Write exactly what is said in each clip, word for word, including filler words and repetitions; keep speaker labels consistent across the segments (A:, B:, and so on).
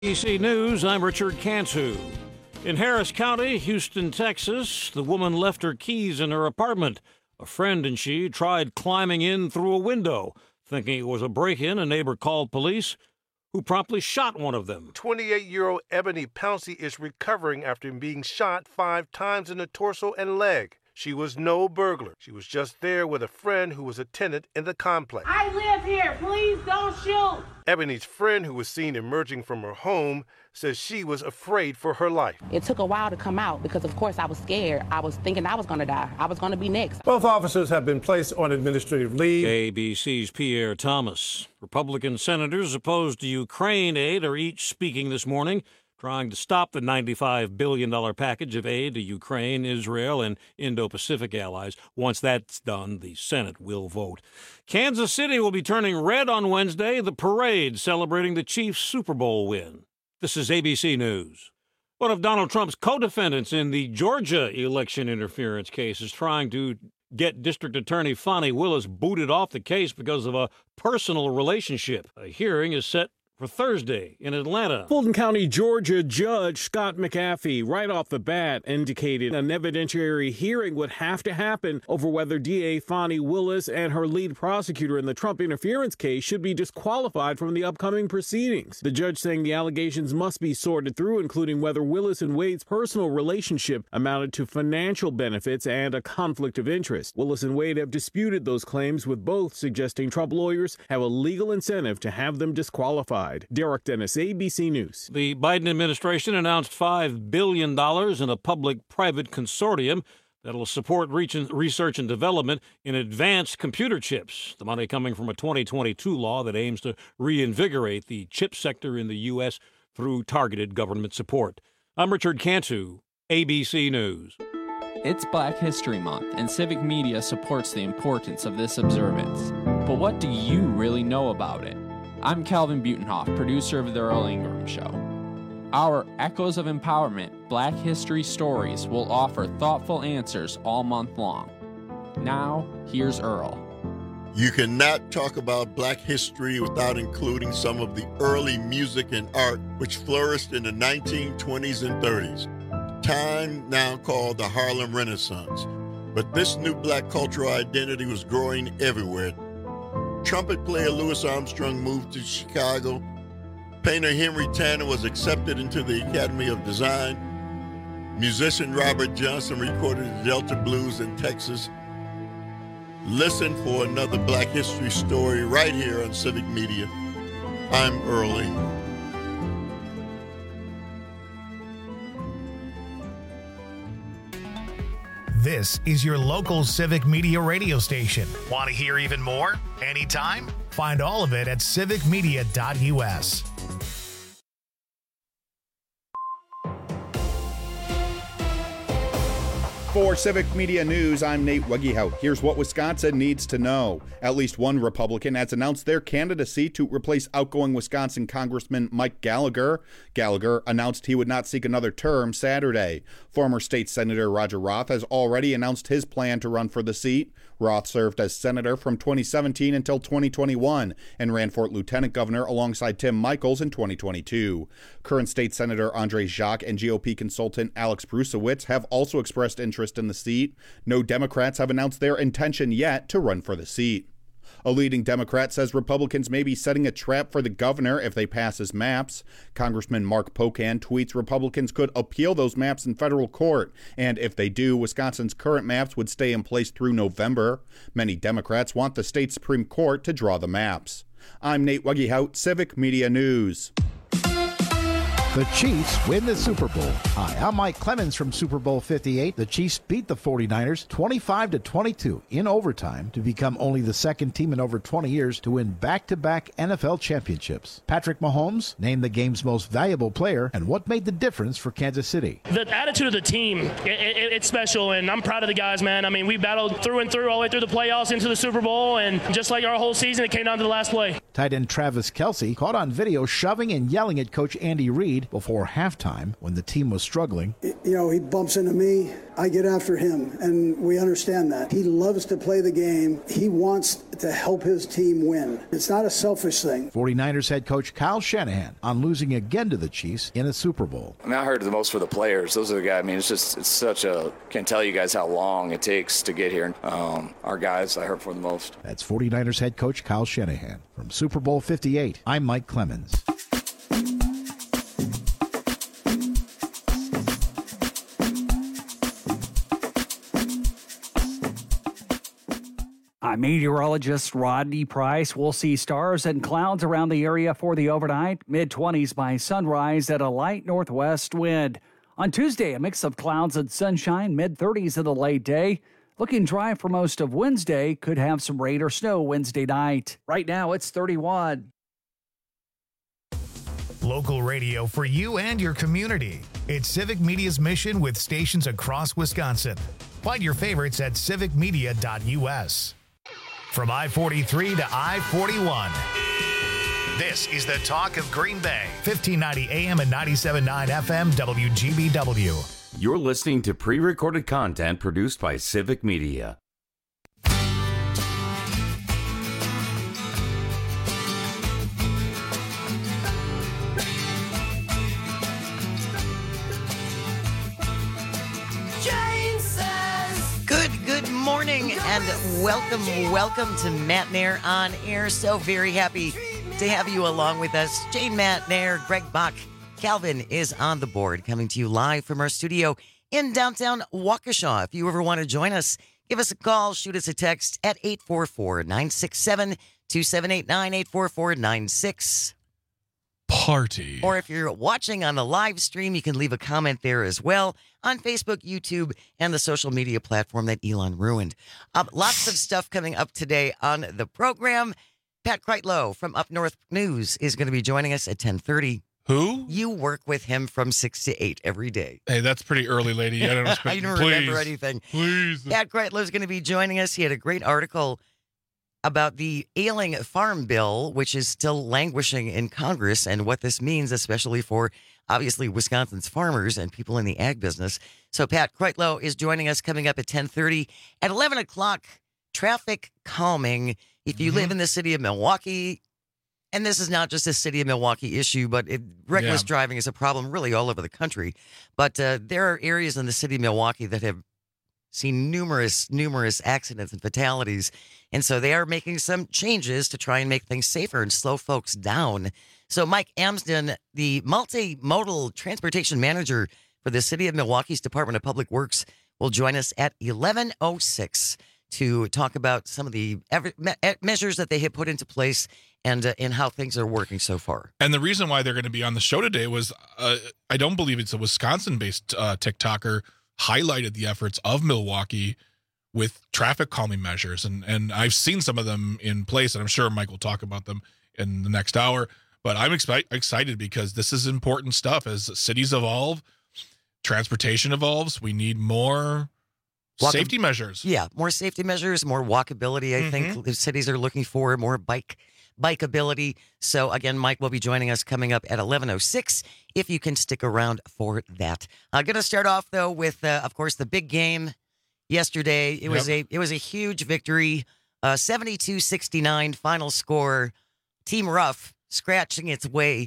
A: A B C News, I'm Richard Cantu. In Harris County, Houston, Texas, the woman left her keys in her apartment. A friend and she tried climbing in through a window. Thinking it was a break-in, a neighbor called police, who promptly shot one of them.
B: twenty-eight-year-old Ebony Pouncey is recovering after being shot five times in the torso and leg. She was no burglar. She was just there with a friend who was a tenant in the complex.
C: I live here. Please don't shoot.
B: Ebony's friend, who was seen emerging from her home, says she was afraid for her life.
D: It took a while to come out because, of course, I was scared. I was thinking I was going to die. I was going to be next.
E: Both officers have been placed on administrative leave.
A: A B C's Pierre Thomas. Republican senators opposed to Ukraine aid are each speaking this morning, trying to stop the ninety-five billion dollars package of aid to Ukraine, Israel, and Indo-Pacific allies. Once that's done, the Senate will vote. Kansas City will be turning red on Wednesday, the parade celebrating the Chiefs' Super Bowl win. This is A B C News. One of Donald Trump's co-defendants in the Georgia election interference case is trying to get District Attorney Fani Willis booted off the case because of a personal relationship. A hearing is set for Thursday in Atlanta.
F: Fulton County, Georgia Judge Scott McAfee, right off the bat, indicated an evidentiary hearing would have to happen over whether D A Fani Willis and her lead prosecutor in the Trump interference case should be disqualified from the upcoming proceedings. The judge saying the allegations must be sorted through, including whether Willis and Wade's personal relationship amounted to financial benefits and a conflict of interest. Willis and Wade have disputed those claims, with both suggesting Trump lawyers have a legal incentive to have them disqualified. Derek Dennis, A B C News.
A: The Biden administration announced five billion dollars in a public-private consortium that will support research and development in advanced computer chips. The money coming from a twenty twenty-two law that aims to reinvigorate the chip sector in the U S through targeted government support. I'm Richard Cantu, A B C News.
G: It's Black History Month, and Civic Media supports the importance of this observance. But what do you really know about it? I'm Calvin Butenhoff, producer of The Earl Ingram Show. Our Echoes of Empowerment Black History Stories will offer thoughtful answers all month long. Now, here's Earl.
H: You cannot talk about Black history without including some of the early music and art which flourished in the nineteen twenties and thirties, time now called the Harlem Renaissance. But this new Black cultural identity was growing everywhere. Trumpet player Louis Armstrong moved to Chicago. Painter Henry Tanner was accepted into the Academy of Design. Musician Robert Johnson recorded the Delta Blues in Texas. Listen for another Black history story right here on Civic Media. I'm Earl Ingram.
I: This is your local Civic Media radio station. Want to hear even more? Anytime? Find all of it at civic media dot U S.
J: For Civic Media News, I'm Nate Wegehout. Here's what Wisconsin needs to know. At least one Republican has announced their candidacy to replace outgoing Wisconsin Congressman Mike Gallagher. Gallagher announced he would not seek another term Saturday. Former State Senator Roger Roth has already announced his plan to run for the seat. Roth served as senator from twenty seventeen until twenty twenty-one and ran for lieutenant governor alongside Tim Michels in twenty twenty-two. Current State Senator Andre Jacques and G O P consultant Alex Brusewitz have also expressed interest in the seat. No Democrats have announced their intention yet to run for the seat. A leading Democrat says Republicans may be setting a trap for the governor if they pass his maps. Congressman Mark Pocan tweets Republicans could appeal those maps in federal court, and if they do, Wisconsin's current maps would stay in place through November. Many Democrats want the state Supreme Court to draw the maps. I'm Nate Wegehout, Civic Media News.
K: The Chiefs win the Super Bowl. Hi, I'm Mike Clemens from Super Bowl fifty-eight. The Chiefs beat the forty-niners twenty-five to twenty-two in overtime to become only the second team in over twenty years to win back-to-back N F L championships. Patrick Mahomes named the game's most valuable player, and what made the difference for Kansas City?
L: The attitude of the team, it, it, it's special, and I'm proud of the guys, man. I mean, we battled through and through all the way through the playoffs into the Super Bowl, and just like our whole season, it came down to the last play.
K: Tight end Travis Kelce caught on video shoving and yelling at Coach Andy Reid before halftime when the team was struggling.
M: You know, he bumps into me, I get after him, and we understand that. He loves to play the game. He wants to help his team win. It's not a selfish thing.
K: forty-niners head coach Kyle Shanahan on losing again to the Chiefs in a Super Bowl.
N: I mean, I heard the most for the players. Those are the guys. I mean, it's just, it's such a, can't tell you guys how long it takes to get here. Um, our guys, I heard for the most.
K: That's forty-niners head coach Kyle Shanahan. From Super Bowl fifty-eight, I'm Mike Clemens.
O: I'm meteorologist Rodney Price. We'll see stars and clouds around the area for the overnight, mid-twenties by sunrise at a light northwest wind. On Tuesday, a mix of clouds and sunshine, mid-thirties in the late day. Looking dry for most of Wednesday, could have some rain or snow Wednesday night. Right now, it's thirty-one.
I: Local radio for you and your community. It's Civic Media's mission with stations across Wisconsin. Find your favorites at civic media dot u s. From I forty-three to I forty-one. This is the talk of Green Bay. fifteen ninety A M and ninety-seven point nine F M W G B W.
P: You're listening to pre-recorded content produced by Civic Media.
Q: Morning and welcome, welcome to Matt Nair on Air. So very happy to have you along with us. Jane, Matt Nair, Greg Bach, Calvin is on the board, coming to you live from our studio in downtown Waukesha. If you ever want to join us, give us a call, shoot us a text at eight four four, nine six seven, two seven eight nine, eight four four, nine six.
R: Party.
Q: Or if you're watching on the live stream, you can leave a comment there as well on Facebook, YouTube, and the social media platform that Elon ruined. Um, lots of stuff coming up today on the program. Pat Kreitlow from Up North News is going to be joining us at ten thirty.
R: Who?
Q: You work with him from six to eight every day.
R: Hey, that's pretty early, lady. I don't, expect,
Q: I don't
R: please,
Q: remember anything.
R: Please.
Q: Pat Kreitlow is going to be joining us. He had a great article about the ailing farm bill, which is still languishing in Congress, and what this means, especially for, obviously, Wisconsin's farmers and people in the ag business. So Pat Kreitlow is joining us coming up at ten thirty. At eleven o'clock, traffic calming. If you mm-hmm. live in the city of Milwaukee, and this is not just a city of Milwaukee issue, but it, reckless yeah. driving is a problem really all over the country. But uh, there are areas in the city of Milwaukee that have seen numerous, numerous accidents and fatalities. And so they are making some changes to try and make things safer and slow folks down. So Mike Amsden, the multimodal transportation manager for the city of Milwaukee's Department of Public Works, will join us at eleven oh six to talk about some of the measures that they have put into place and uh, and how things are working so far.
R: And the reason why they're going to be on the show today was, uh, I don't believe it's a Wisconsin-based uh, TikToker, highlighted the efforts of Milwaukee with traffic calming measures. And, and I've seen some of them in place, and I'm sure Mike will talk about them in the next hour. But I'm expi- excited because this is important stuff. As cities evolve, transportation evolves, we need more Walk- safety measures.
Q: Yeah, more safety measures, more walkability, I mm-hmm. think the cities are looking for, more bike bikeability. So again, Mike will be joining us coming up at eleven oh six, if you can stick around for that. I'm going to start off, though, with, uh, of course, the big game yesterday. It yep. was a it was a huge victory, uh, seventy-two sixty-nine final score. Team Rough scratching its way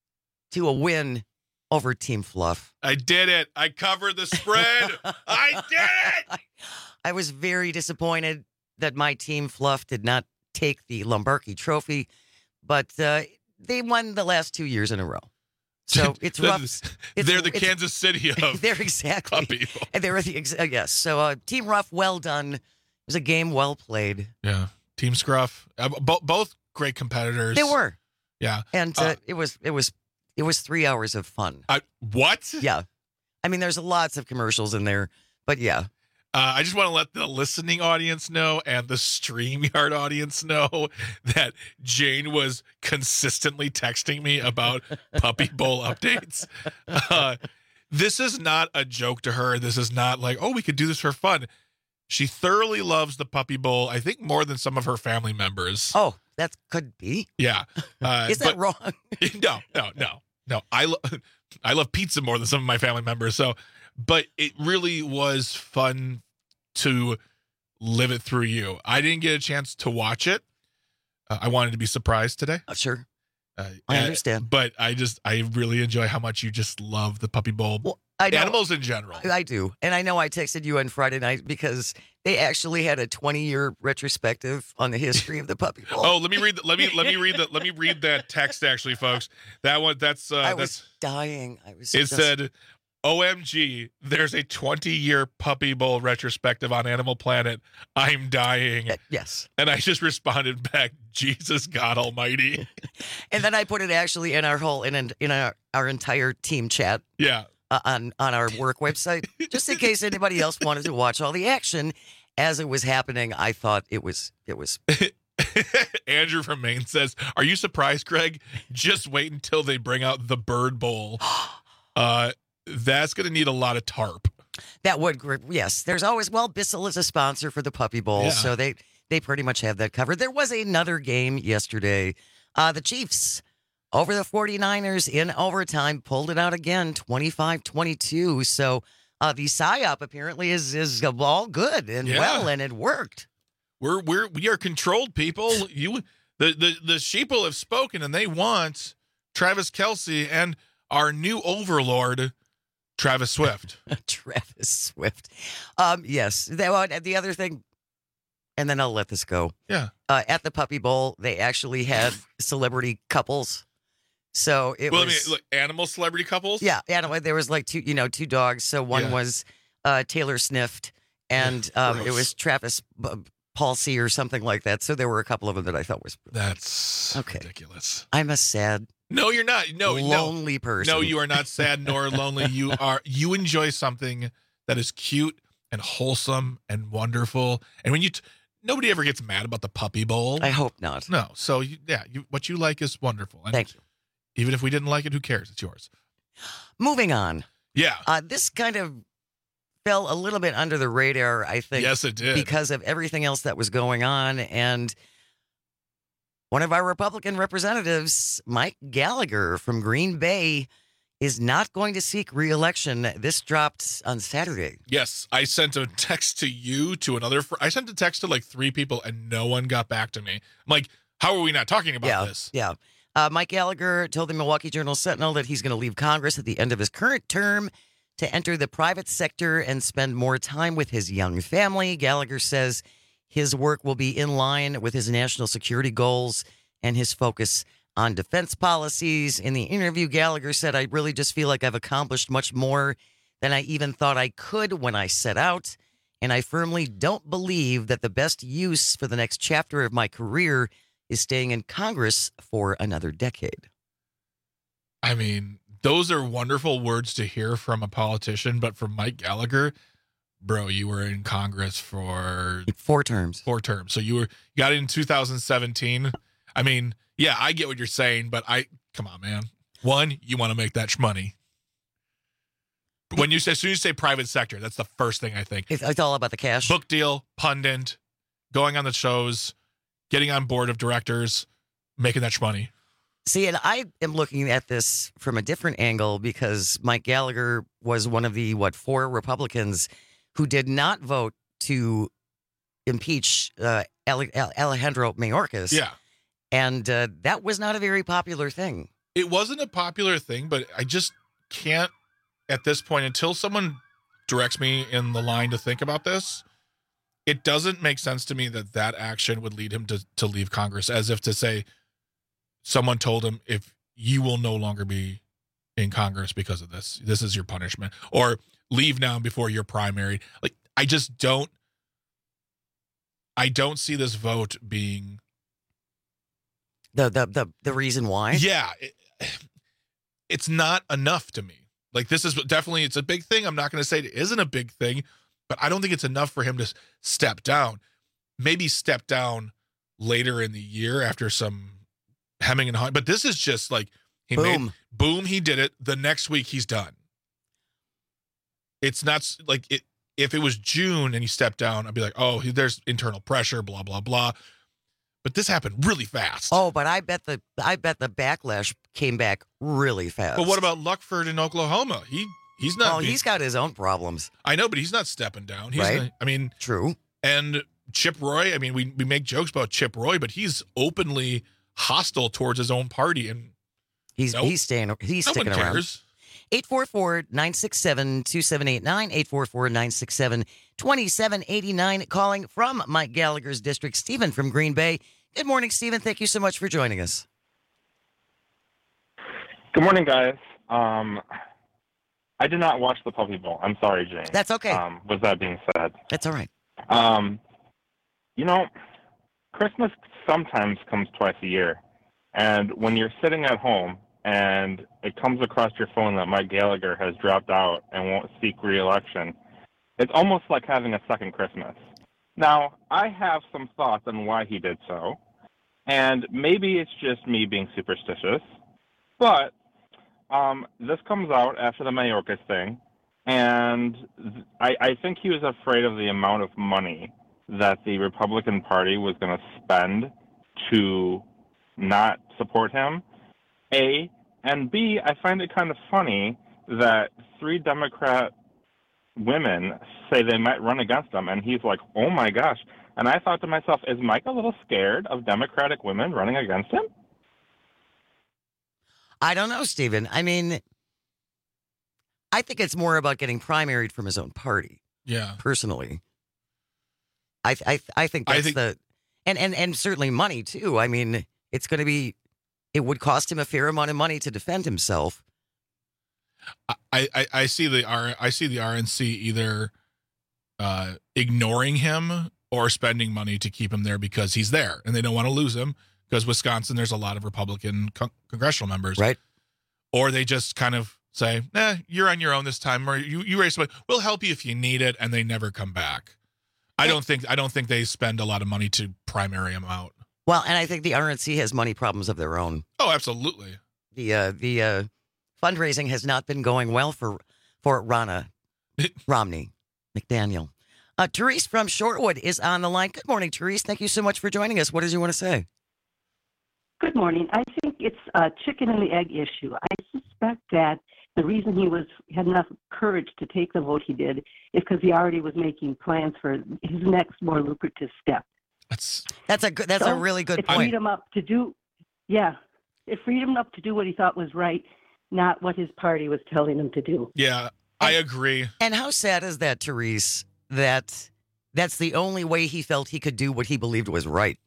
Q: to a win over Team Fluff.
R: I did it. I covered the spread. I did it.
Q: I, I was very disappointed that my Team Fluff did not take the Lombardi Trophy, but uh, they won the last two years in a row. So it's rough. It's,
R: they're the Kansas City of
Q: they're exactly.
R: people.
Q: And they're the ex- uh, yes. So uh, Team Rough, well done. It was a game well played.
R: Yeah, Team Scruff, uh, bo- both great competitors.
Q: They were.
R: Yeah,
Q: and uh, uh, it was it was it was three hours of fun.
R: I, what?
Q: Yeah, I mean, there's lots of commercials in there, but yeah.
R: Uh, I just want to let the listening audience know and the StreamYard audience know that Jane was consistently texting me about Puppy Bowl updates. Uh, this is not a joke to her. This is not like, oh, we could do this for fun. She thoroughly loves the Puppy Bowl, I think more than some of her family members.
Q: Oh, that could be.
R: Yeah. Uh,
Q: is that
R: but,
Q: wrong?
R: no, no, no, no. I, lo- I love pizza more than some of my family members. So, but it really was fun to live it through you. I didn't get a chance to watch it. Uh, I wanted to be surprised today.
Q: Oh, sure.
R: Uh,
Q: I understand.
R: But I just, I really enjoy how much you just love the Puppy Bowl.
Q: Well, I know,
R: animals in general.
Q: I do. And I know I texted you on Friday night because they actually had a twenty-year retrospective on the history of the Puppy Bowl.
R: Oh, let me read the, let me let me read the let me read that text actually, folks. That one that's uh
Q: I
R: that's
Q: was dying. I was
R: it
Q: just...
R: said O M G, there's a twenty-year Puppy Bowl retrospective on Animal Planet. I'm dying.
Q: Yes.
R: And I just responded back, Jesus God Almighty.
Q: And then I put it actually in our whole in in our, our entire team chat.
R: Yeah.
Q: Uh, on on our work website, just in case anybody else wanted to watch all the action as it was happening. I thought it was it was.
R: Andrew from Maine says, "Are you surprised, Greg? Just wait until they bring out the Bird Bowl. Uh, that's going to need a lot of tarp."
Q: That would, yes. There's always, well, Bissell is a sponsor for the Puppy Bowl,
R: Yeah.
Q: so they they pretty much have that covered. There was another game yesterday. Uh, the Chiefs over the forty-niners in overtime, pulled it out again, twenty-five twenty-two. So uh, the psyop apparently is is all good and
R: Yeah.
Q: well, and it worked.
R: We're we're we are controlled people. You the the the sheeple have spoken, and they want Travis Kelce and our new overlord, Travis Swift.
Q: Travis Swift. Um, yes. They, well, the other thing, and then I'll let this go.
R: Yeah.
Q: Uh, at the Puppy Bowl, they actually had celebrity couples. So it
R: well,
Q: was.
R: I mean, look, animal celebrity couples.
Q: Yeah, animal. There was like two, you know, two dogs. So one
R: Yeah.
Q: was uh, Taylor Snift, and um, it
R: Gross.
Q: was Travis B- Palsy or something like that. So there were a couple of them that I thought was.
R: That's
Q: Okay.
R: ridiculous.
Q: I'm a sad,
R: No, you're not. No,
Q: lonely
R: no.
Q: person.
R: No, you are not sad nor lonely. You are. You enjoy something that is cute and wholesome and wonderful. And when you, t- nobody ever gets mad about the Puppy Bowl.
Q: I hope not.
R: No. So you, yeah, you, what you like is wonderful. And
Q: Thank you.
R: Even if we didn't like it, who cares? It's yours.
Q: Moving on.
R: Yeah.
Q: Uh, this kind of fell a little bit under the radar, I think.
R: Yes, it did.
Q: Because of everything else that was going on. And one of our Republican representatives, Mike Gallagher from Green Bay, is not going to seek re-election. This dropped on Saturday.
R: Yes, I sent a text to you, to another. Fr- I sent a text to like three people, and no one got back to me. I'm like, how are we not talking about
Q: yeah,
R: this?
Q: Yeah. Uh, Mike Gallagher told the Milwaukee Journal-Sentinel that he's going to leave Congress at the end of his current term to enter the private sector and spend more time with his young family. Gallagher says his work will be in line with his national security goals and his focus on defense policies. In the interview, Gallagher said, "I really just feel like I've accomplished much more than I even thought I could when I set out. And I firmly don't believe that the best use for the next chapter of my career is staying in Congress for another decade."
R: I mean, those are wonderful words to hear from a politician, but from Mike Gallagher, bro, you were in Congress for
Q: four terms.
R: Four terms. So you were you got in two thousand seventeen. I mean, yeah, I get what you're saying, but I come on, man. One, you want to make that sh- money. When you say, as soon as you say private sector, that's the first thing I think.
Q: It's, it's all about the cash.
R: Book deal, pundit, going on the shows, getting on board of directors, making that sh- money.
Q: See, and I am looking at this from a different angle because Mike Gallagher was one of the, what, four Republicans who did not vote to impeach uh, Ale- Alejandro Mayorkas.
R: Yeah.
Q: And uh, that was not a very popular thing.
R: It wasn't a popular thing, but I just can't at this point, until someone directs me in the line to think about this, it doesn't make sense to me that that action would lead him to, to leave Congress, as if to say someone told him, if you will no longer be in Congress because of this, this is your punishment, or leave now before you're primaried. Like, I just don't, I don't see this vote being
Q: the the the, the reason why.
R: Yeah, it, it's not enough to me. Like, this is definitely, it's a big thing. I'm not going to say it isn't a big thing, but I don't think it's enough for him to step down. Maybe step down later in the year after some hemming and hawing. But this is just like, he
Q: Boom.
R: made, boom, he did it. The next week he's done. It's not s- like it. If it was June and he stepped down, I'd be like, oh, he- there's internal pressure, blah, blah, blah. But this happened really fast.
Q: Oh, but I bet the I bet the backlash came back really fast.
R: But what about Luckford in Oklahoma? He he's not.
Q: Oh, he's got his own problems.
R: I know, but he's not stepping down. He's
Q: Right.
R: not- I mean,
Q: True.
R: And Chip Roy, I mean, we, we make jokes about Chip Roy, but he's openly hostile towards his own party. And
Q: he's
R: nope,
Q: he's staying he's
R: no
Q: sticking
R: one
Q: around.
R: cares.
Q: eight four four, nine six seven, two seven eight nine, eight four four, nine six seven, two seven eight nine. Calling from Mike Gallagher's district, Stephen from Green Bay. Good morning, Stephen. Thank you so much for joining us.
S: Good morning, guys. Um, I did not watch the Puppy Bowl. I'm sorry, Jane.
Q: That's okay.
S: Um, with that being said.
Q: That's all right.
S: Um, you know, Christmas sometimes comes twice a year. And when you're sitting at home and it comes across your phone that Mike Gallagher has dropped out and won't seek re-election, it's almost like having a second Christmas. Now, I have some thoughts on why he did so, and maybe it's just me being superstitious, but um, this comes out after the Mayorkas thing, and I, I think he was afraid of the amount of money that the Republican Party was going to spend to not support him, A, and B, I find it kind of funny that three Democrat women say they might run against him, and he's like, oh my gosh. And I thought to myself, is Mike a little scared of Democratic women running against him?
Q: I don't know, Stephen. I mean, I think it's more about getting primaried from his own party.
R: Yeah.
Q: Personally. I I I think that's
R: I think-
Q: the and, and and certainly money too. I mean, it's going to be it would cost him a fair amount of money to defend himself.
R: I, I, I see the R I see the R N C either uh, ignoring him or spending money to keep him there because he's there and they don't want to lose him because Wisconsin, there's a lot of Republican con- congressional members.
Q: Right.
R: Or they just kind of say, nah, you're on your own this time, or you, you raise money. We'll help you if you need it. And they never come back. I don't think I don't think they spend a lot of money to primary him out.
Q: Well, and I think the R N C has money problems of their own.
R: Oh, absolutely.
Q: The uh, the uh, fundraising has not been going well for for Ronna Romney McDaniel. Uh, Therese from Shortwood is on the line. Good morning, Therese. Thank you so much for joining us. What did you want to say?
T: Good morning. I think it's a chicken and the egg issue. I suspect that the reason he was had enough courage to take the vote he did is because he already was making plans for his next more lucrative step.
R: That's
Q: that's a good. That's
T: so
Q: a really good
T: it
Q: point.
T: freed him up to do, yeah, it freed him up to do what he thought was right, not what his party was telling him to do.
R: Yeah, I agree.
Q: And how sad is that, Therese? That that's the only way he felt he could do what he believed was right.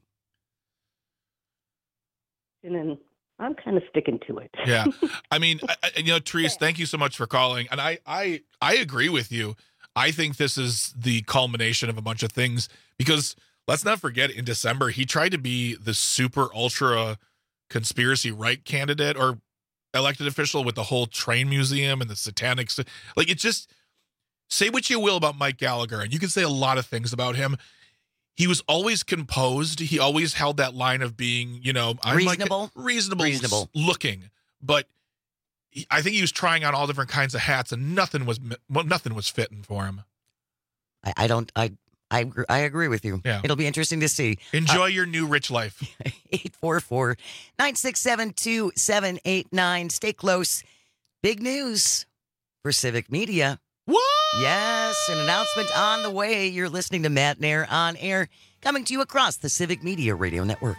T: And then I'm kind of sticking to it.
R: Yeah. I mean, I, I, you know, Therese, thank you so much for calling. And I, I, I agree with you. I think this is the culmination of a bunch of things because let's not forget in December, he tried to be the super ultra conspiracy right candidate or elected official with the whole train museum and the satanic. Like it just say what you will about Mike Gallagher. And you can say a lot of things about him. He was always composed. He always held that line of being, you know, I'm
Q: reasonable,
R: like reasonable,
Q: reasonable
R: looking. But he, I think he was trying on all different kinds of hats, and nothing was well, nothing was fitting for him.
Q: I, I don't. I I I agree with you.
R: Yeah.
Q: It'll be interesting to see.
R: Enjoy
Q: Uh,
R: your new rich life.
Q: eight four four, nine six seven, two seven eight nine. Stay close. Big news for Civic Media.
R: What?
Q: Yes, an announcement on the way. You're listening to Matt Nair on air, coming to you across the Civic Media Radio Network.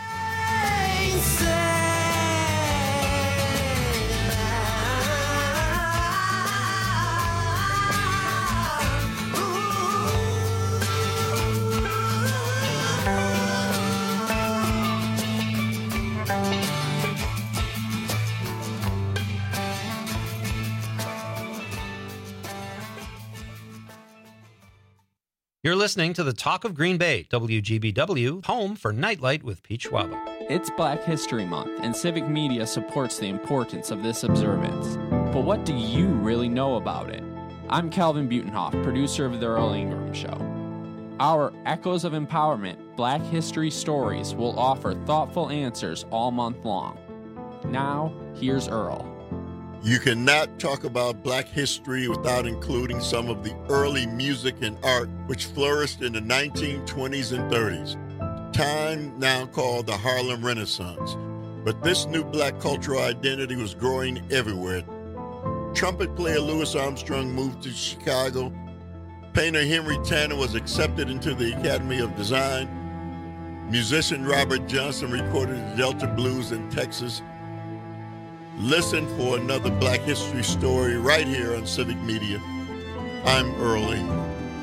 U: You're listening to the Talk of Green Bay, W G B W, home for Nightlight with Pete Schwaba.
G: It's Black History Month, and Civic Media supports the importance of this observance. But what do you really know about it? I'm Calvin Butenhoff, producer of The Earl Ingram Show. Our Echoes of Empowerment Black History Stories will offer thoughtful answers all month long. Now, here's Earl.
H: You cannot talk about black history without including some of the early music and art which flourished in the nineteen twenties and thirties, time now called the Harlem Renaissance. But this new black cultural identity was growing everywhere. Trumpet player Louis Armstrong moved to Chicago, Painter Henry Tanner was accepted into the Academy of Design. Musician Robert Johnson recorded the Delta Blues in Texas. Listen for another Black History story right here on Civic Media. I'm Earl Ingram.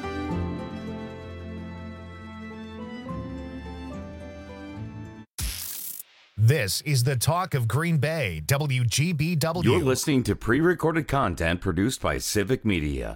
I: This is the Talk of Green Bay, W G B W.
P: You're listening to pre-recorded content produced by Civic Media.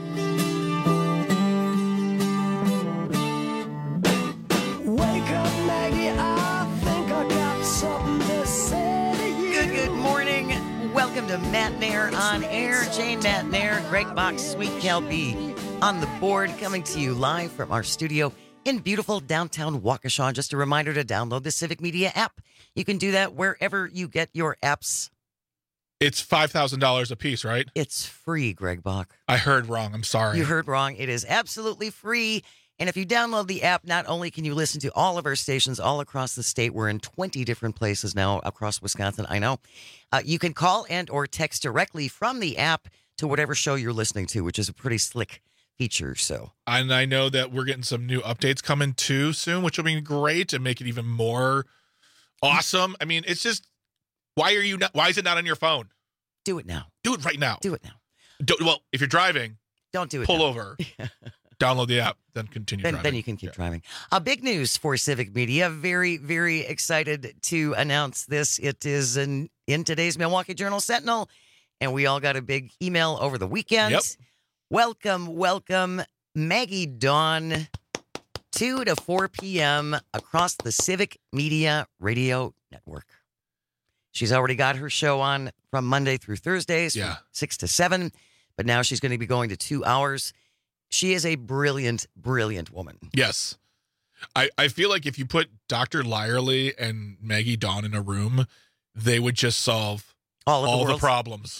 C: Wake up, Maggie, I think I got something to say to you.
Q: Good, good morning. Welcome to Matt Nair on air. Jane Matt Nair, Greg Box, Sweet Kelpie on the board, coming to you live from our studio in beautiful downtown Waukesha. Just a reminder to download the Civic Media app. You can do that wherever you get your apps.
R: It's five thousand dollars a piece, right?
Q: It's free, Greg Bach.
R: I heard wrong. I'm sorry.
Q: You heard wrong. It is absolutely free. And if you download the app, not only can you listen to all of our stations all across the state, we're in twenty different places now across Wisconsin, I know. Uh, you can call and or text directly from the app to whatever show you're listening to, which is a pretty slick feature. So,
R: and I know that we're getting some new updates coming too soon, which will be great and make it even more awesome. I mean, it's just, why are you not, why is it not on your phone?
Q: Do it now.
R: Do it right now.
Q: Do it now.
R: Do, well, if you're driving,
Q: don't do it.
R: Pull
Q: now.
R: over, download the app, then continue
Q: then,
R: driving.
Q: Then you can keep
R: yeah.
Q: driving. Uh, big news for Civic Media. Very, very excited to announce this. It is in, in today's Milwaukee Journal Sentinel, and we all got a big email over the weekend.
R: Yep.
Q: Welcome, welcome, Maggie Dawn, two to four p.m. across the Civic Media Radio Network. She's already got her show on from Monday through Thursdays,
R: yeah.
Q: from six to seven, but now she's going to be going to two hours. She is a brilliant, brilliant woman.
R: Yes. I, I feel like if you put Doctor Lyerly and Maggie Dawn in a room, they would just solve
Q: all of
R: all
Q: the,
R: the problems.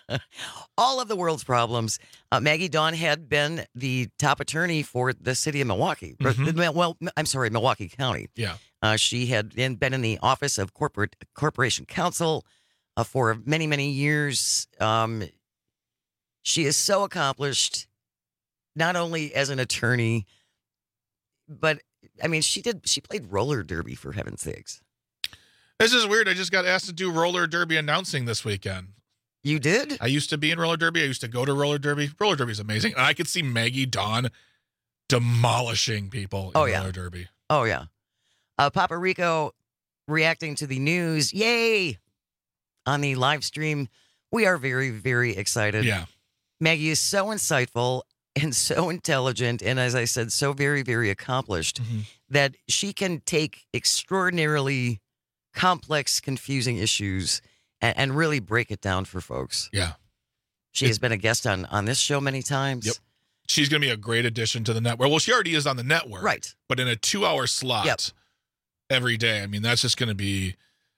Q: all of the world's problems. Uh, Maggie Dawn had been the top attorney for the city of Milwaukee.
R: Mm-hmm.
Q: Well, I'm sorry, Milwaukee County.
R: Yeah.
Q: Uh, she had been, been in the Office of Corporate Corporation Counsel uh, for many, many years. Um, she is so accomplished, not only as an attorney, but, I mean, she did. She played roller derby, for heaven's sakes.
R: This is weird. I just got asked to do roller derby announcing this weekend.
Q: You did?
R: I used to be in roller derby. I used to go to roller derby. Roller derby is amazing. And I could see Maggie Dawn demolishing people in
Q: oh, yeah.
R: roller derby.
Q: Oh, yeah. Uh, Papa Rico reacting to the news. Yay! On the live stream. We are very, very excited.
R: Yeah.
Q: Maggie is so insightful and so intelligent. And as I said, so very, very accomplished
R: mm-hmm.
Q: that she can take extraordinarily complex, confusing issues and, and really break it down for folks.
R: Yeah.
Q: She it, has been a guest on, on this show many times.
R: Yep. She's going to be a great addition to the network. Well, she already is on the network.
Q: Right.
R: But in a two-hour slot
Q: yep.
R: every day. I mean, that's just going to be...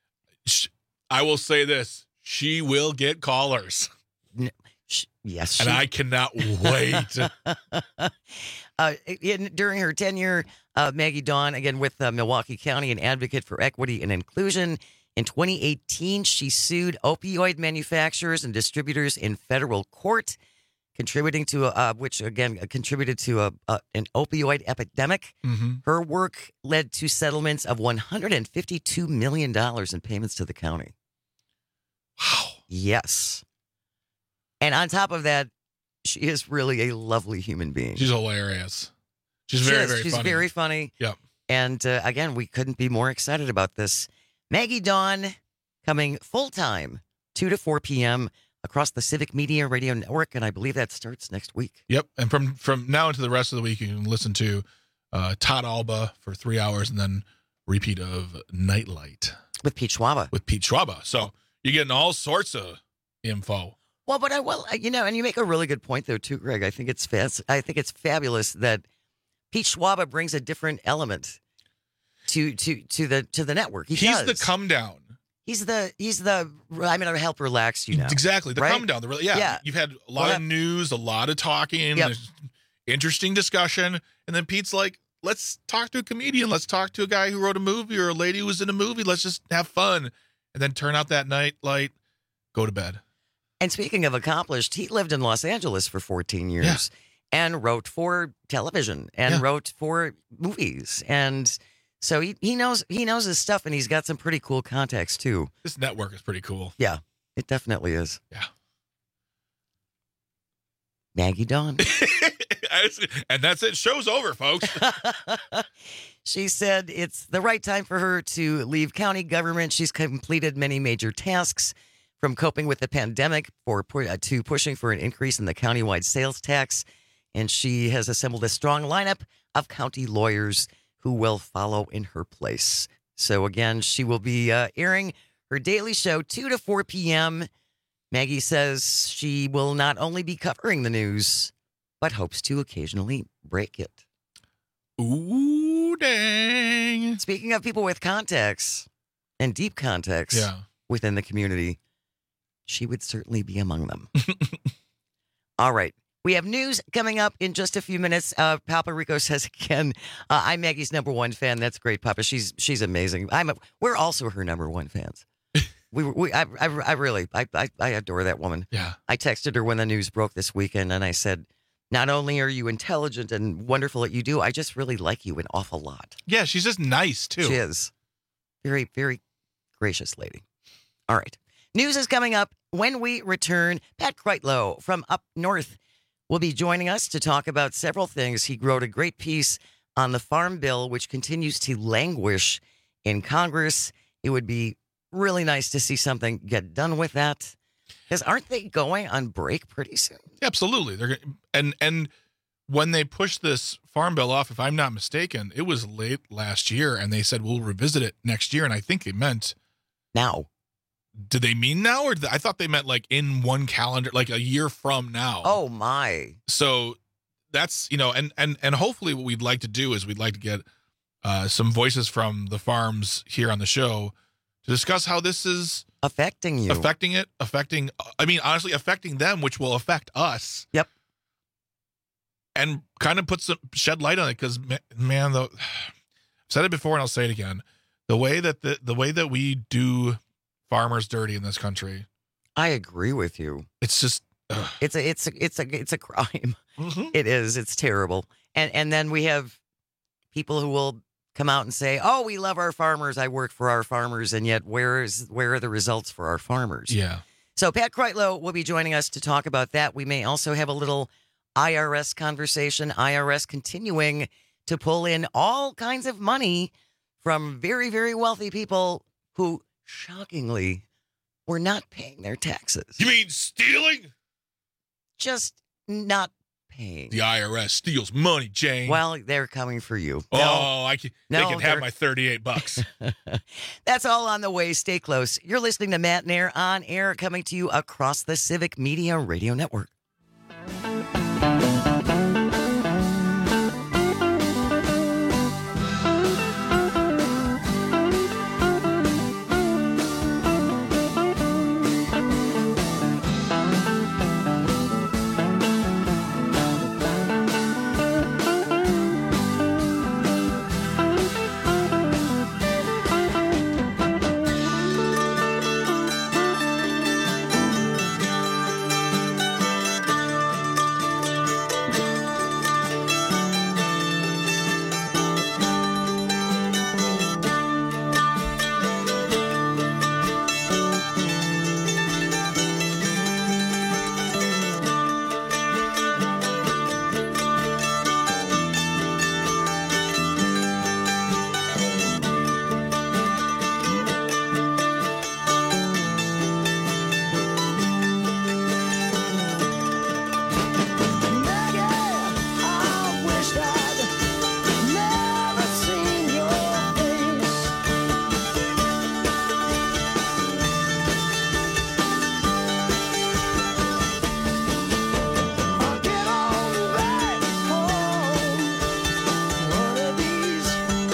R: I will say this. She will get callers.
Q: No, she, yes.
R: And
Q: she,
R: I cannot wait.
Q: uh, in, during her tenure, uh, Maggie Dawn, again with uh, Milwaukee County, an advocate for equity and inclusion. In twenty eighteen, she sued opioid manufacturers and distributors in federal court, contributing to, a, uh, which again contributed to a, a an opioid epidemic.
R: Mm-hmm.
Q: Her work led to settlements of one hundred fifty-two million dollars in payments to the county.
R: Wow.
Q: Yes. And on top of that, she is really a lovely human being.
R: She's hilarious. She's
Q: she
R: very,
Q: is.
R: very
Q: She's
R: funny.
Q: She's very funny.
R: Yep.
Q: And uh, again, we couldn't be more excited about this. Maggie Dawn coming full-time, two to four p.m. across the Civic Media Radio Network, and I believe that starts next week.
R: Yep. And from, from now into the rest of the week, you can listen to uh, Todd Alba for three hours and then repeat of Nightlight.
Q: With Pete Schwaba.
R: With Pete Schwaba. So you're getting all sorts of info.
Q: Well, but I well, you know, and you make a really good point there too, Greg. I think it's fast. I think it's fabulous that Pete Schwaba brings a different element to to to the to the network. He
R: he's
Q: does.
R: the come down.
Q: He's the he's the. I mean, I help relax you now.
R: Exactly the
Q: right?
R: come down. The really yeah.
Q: yeah.
R: You've had a lot
Q: well,
R: of news, a lot of talking,
Q: yep.
R: interesting discussion, and then Pete's like, "Let's talk to a comedian. Let's talk to a guy who wrote a movie or a lady who was in a movie. Let's just have fun." And then turn out that night light, go to bed.
Q: And speaking of accomplished, he lived in Los Angeles for fourteen years. and wrote for television and
R: Yeah.
Q: wrote for movies. And so he, he knows he knows his stuff, and he's got some pretty cool contacts too.
R: This network is pretty cool.
Q: Yeah, it definitely is.
R: Yeah.
Q: Maggie Dawn.
R: And that's it. Show's over, folks.
Q: She said it's the right time for her to leave county government. She's completed many major tasks, from coping with the pandemic for to pushing for an increase in the countywide sales tax. And she has assembled a strong lineup of county lawyers who will follow in her place. So again, she will be uh, airing her daily show two to four p.m. Maggie says she will not only be covering the news, but hopes to occasionally break it.
R: Ooh, dang.
Q: Speaking of people with contacts and deep contacts
R: Yeah.
Q: within the community, she would certainly be among them. All right. We have news coming up in just a few minutes. Uh, Papa Rico says again, uh, I'm Maggie's number one fan. That's great, Papa. She's she's amazing. I'm a, we're also her number one fans. We, we I, I, I really, I, I, I adore that woman.
R: Yeah.
Q: I texted her when the news broke this weekend, and I said, not only are you intelligent and wonderful at what you do, I just really like you an awful lot.
R: Yeah, she's just nice, too.
Q: She is. Very, very gracious lady. All right. News is coming up when we return. Pat Kreitlow from up north will be joining us to talk about several things. He wrote a great piece on the Farm Bill, which continues to languish in Congress. It would be really nice to see something get done with that. Because aren't they going on break pretty soon?
R: Absolutely. They're gonna- and and when they pushed this farm bill off, if I'm not mistaken, it was late last year, and they said we'll revisit it next year, and I think they meant
Q: now.
R: Did they mean now, or did, I thought they meant like in one calendar, like a year from now?
Q: Oh my!
R: So that's you know, and and and hopefully what we'd like to do is we'd like to get uh, some voices from the farms here on the show to discuss how this is
Q: affecting you,
R: affecting it, affecting. I mean, honestly, affecting them, which will affect us.
Q: Yep.
R: And kind of put some shed light on it because, man, the I've said it before and I'll say it again. The way that the the way that we do farmers dirty in this country,
Q: I agree with you.
R: It's just ugh.
Q: it's a it's a it's a it's a crime.
R: Mm-hmm.
Q: It is. It's terrible. And and then we have people who will come out and say, "Oh, we love our farmers. I work for our farmers," and yet where is where are the results for our farmers?
R: Yeah.
Q: So Pat Kreitlow will be joining us to talk about that. We may also have a little I R S conversation. I R S continuing to pull in all kinds of money from very, very wealthy people who, shockingly, were not paying their taxes.
R: You mean stealing?
Q: Just not paying.
R: The I R S steals money, Jane.
Q: Well, they're coming for you.
R: Oh,
Q: No.
R: I can,
Q: No,
R: they can have
Q: they're-
R: my thirty-eight bucks.
Q: That's all on the way. Stay close. You're listening to Matt Nair on air, coming to you across the Civic Media Radio Network.
C: I wished I'd never seen your face. I'll get on back home one of these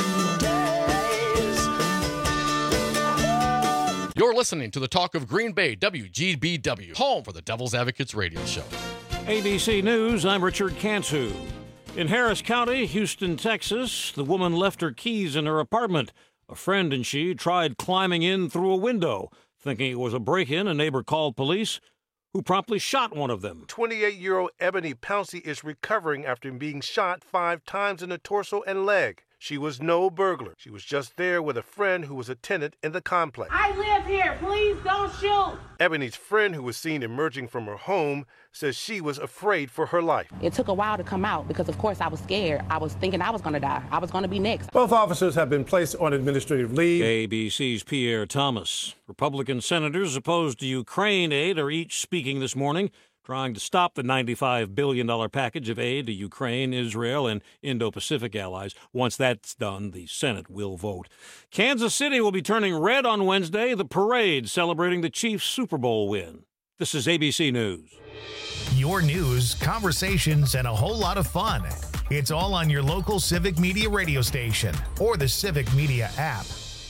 C: days.
B: You're listening to the Talk of Green Bay, W G B W, home for the Devil's Advocates radio show.
A: A B C News, I'm Richard Cantu. In Harris County, Houston, Texas, the woman left her keys in her apartment. A friend and she tried climbing in through a window. Thinking it was a break-in, a neighbor called police. who promptly shot one of them.
E: twenty-eight-year-old Ebony Pouncey is recovering after being shot five times in the torso and leg. She was no burglar. She was just there with a friend who was a tenant in the complex.
D: I live here. Please don't shoot.
E: Ebony's friend, who was seen emerging from her home, says she was afraid for her life.
V: It took a while to come out because, of course, I was scared. I was thinking I was going to die. I was going to be next.
E: Both officers have been placed on administrative leave.
A: A B C's Pierre Thomas. Republican senators opposed to Ukraine aid are each speaking this morning, trying to stop the ninety-five billion dollars package of aid to Ukraine, Israel, and Indo-Pacific allies. Once that's done, the Senate will vote. Kansas City will be turning red on Wednesday, the parade celebrating the Chiefs' Super Bowl win. This is A B C News.
I: Your news, conversations, and a whole lot of fun. It's all on your local Civic Media radio station or the Civic Media app.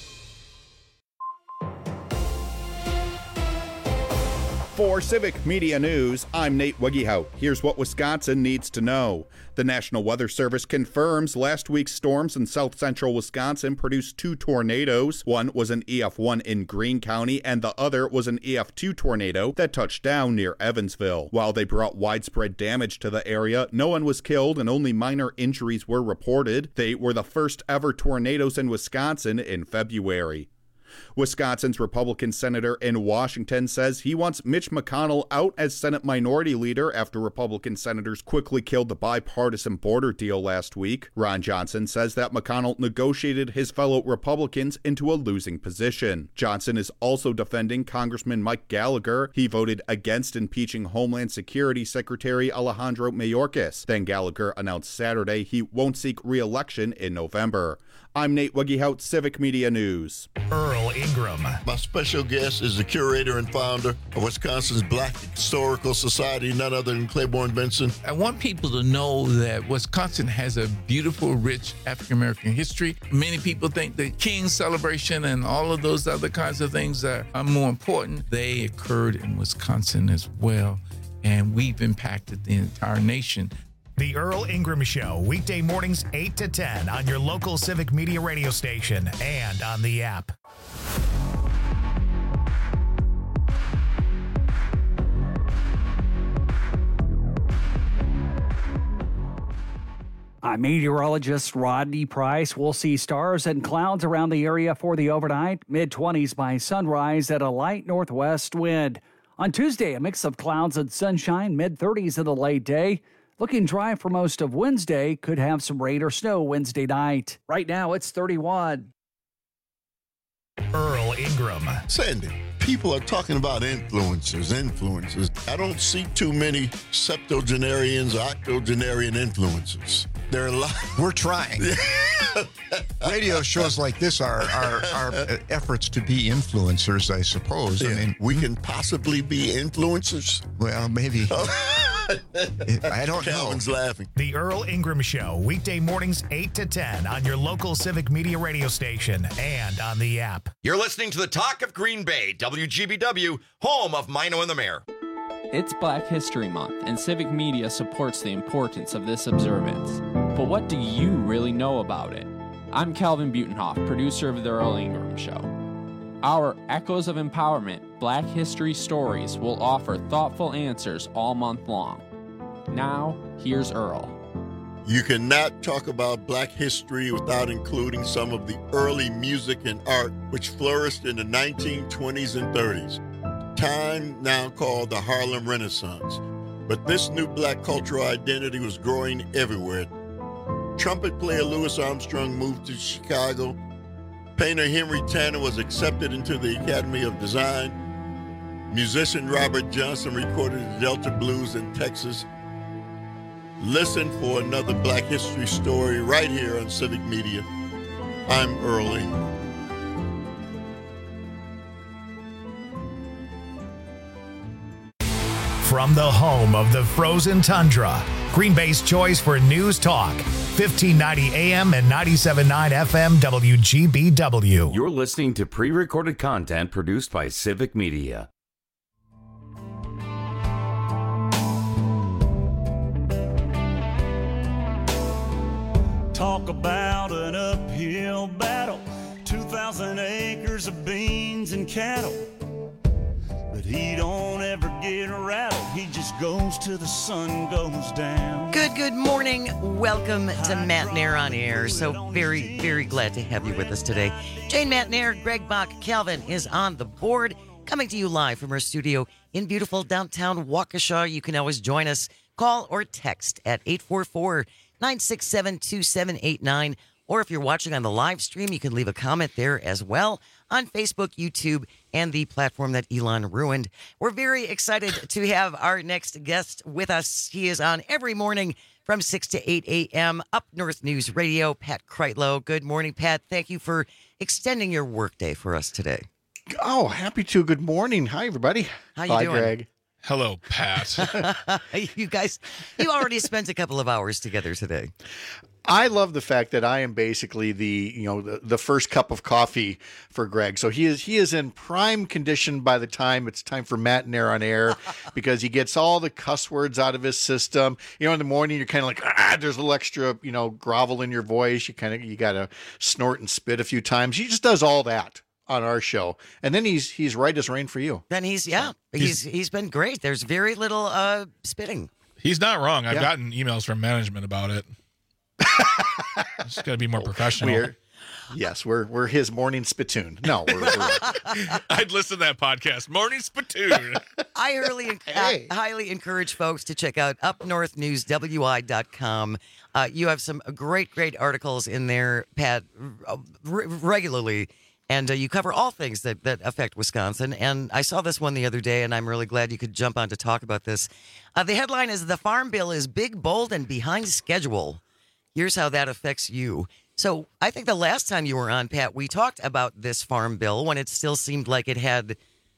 J: For Civic Media News, I'm Nate Weggehout. Here's what Wisconsin needs to know. The National Weather Service confirms last week's storms in south central Wisconsin produced two tornadoes. One was an E F one in Greene County, and the other was an E F two tornado that touched down near Evansville. While they brought widespread damage to the area, no one was killed and only minor injuries were reported. They were the first ever tornadoes in Wisconsin in February. Wisconsin's Republican senator in Washington says he wants Mitch McConnell out as Senate Minority Leader after Republican senators quickly killed the bipartisan border deal last week. Ron Johnson says that McConnell negotiated his fellow Republicans into a losing position. Johnson is also defending Congressman Mike Gallagher. He voted against impeaching Homeland Security Secretary Alejandro Mayorkas. Then Gallagher announced Saturday he won't seek re-election in November. I'm Nate Weggehout, Civic Media News.
I: Earl Ingram.
H: My special guest is the curator and founder of Wisconsin's Black Historical Society, none other than Claiborne Benson.
W: I want people to know that Wisconsin has a beautiful, rich African-American history. Many people think the King's celebration and all of those other kinds of things are, are more important. They occurred in Wisconsin as well, and we've impacted the entire nation.
I: The Earl Ingram Show, weekday mornings eight to ten on your local Civic Media radio station and on the app.
O: I'm meteorologist Rodney Price. We'll see stars and clouds around the area for the overnight, mid twenties by sunrise at a light northwest wind. On Tuesday, a mix of clouds and sunshine, mid thirties in the late day. Looking dry for most of Wednesday. Could have some rain or snow Wednesday night. Right now, it's thirty-one.
I: Earl Ingram.
H: Sandy, people are talking about influencers, influencers. I don't see too many septuagenarians or octogenarian influencers. There are a lot.
X: We're trying. Radio shows like this are, are, are efforts to be influencers, I suppose.
H: Yeah.
X: I mean,
H: we can possibly be influencers.
X: Well, maybe. I don't
H: Calvin's
X: know.
H: laughing.
I: The Earl Ingram Show, weekday mornings eight to ten on your local Civic Media radio station and on the app.
Y: You're listening to the Talk of Green Bay, W G B W, home of Mino and the Mayor.
G: It's Black History Month, and Civic Media supports the importance of this observance. But what do you really know about it? I'm Calvin Butenhoff, producer of The Earl Ingram Show. Our Echoes of Empowerment Black History Stories will offer thoughtful answers all month long. Now, here's Earl.
H: You cannot talk about Black history without including some of the early music and art which flourished in the nineteen twenties and thirties. Time now called the Harlem Renaissance. But this new Black cultural identity was growing everywhere. Trumpet player Louis Armstrong moved to Chicago. Painter Henry Tanner was accepted into the Academy of Design. Musician Robert Johnson recorded the Delta Blues in Texas. Listen for another Black history story right here on Civic Media. I'm Earl Ingram.
I: From the home of the frozen tundra, Green Bay's choice for news talk, fifteen ninety A M and ninety-seven point nine F M W G B W.
P: You're listening to pre-recorded content produced by Civic Media.
C: Talk about an uphill battle, two thousand acres of beans and cattle. But He don't ever get rattled. He just goes till the sun goes down.
Q: Good, good morning. Welcome to Matt Nair on Air. So very, very glad to have you with us today. Jane Matt Nair, Greg Bach, Calvin is on the board. Coming to you live from our studio in beautiful downtown Waukesha. You can always join us. Call or text at eight four four, nine six seven, two seven eight nine. Or if you're watching on the live stream, you can leave a comment there as well on Facebook, YouTube, and the platform that Elon ruined. We're very excited to have our next guest with us. He is on every morning from six to eight a.m. Up North News Radio, Pat Kreitlow. Good morning, Pat. Thank you for extending your workday for us today.
F: Oh, happy to. Good morning. Hi, everybody.
Q: How you
F: Bye,
Q: doing?
F: Greg.
R: Hello, Pat.
Q: You guys, you already spent a couple of hours together today.
F: I love the fact that I am basically the, you know, the, the first cup of coffee for Greg. So he is he is in prime condition by the time it's time for Matt Nair on Air, because he gets all the cuss words out of his system. You know, in the morning you're kind of like, ah, there's a little extra, you know, grovel in your voice. You kind of you got to snort and spit a few times. He just does all that on our show, and then he's he's right as rain for you.
Q: Then he's yeah, he's he's been great. There's very little uh, spitting.
R: He's not wrong. I've
F: Yeah.
R: gotten emails from management about it. It's got to be more professional.
F: We're, yes, we're we're his morning spittoon. No, we're, we're
R: I'd listen to that podcast, Morning Spittoon.
Q: I highly,
F: Hey.
Q: I highly encourage folks to check out up north news w i dot com. Uh, you have some great, great articles in there, Pat, r- regularly. And uh, you cover all things that, that affect Wisconsin. And I saw this one the other day, and I'm really glad you could jump on to talk about this. Uh, the headline is, "The Farm Bill is big, bold, and behind schedule. Here's how that affects you." So I think the last time you were on, Pat, we talked about this Farm Bill when it still seemed like it had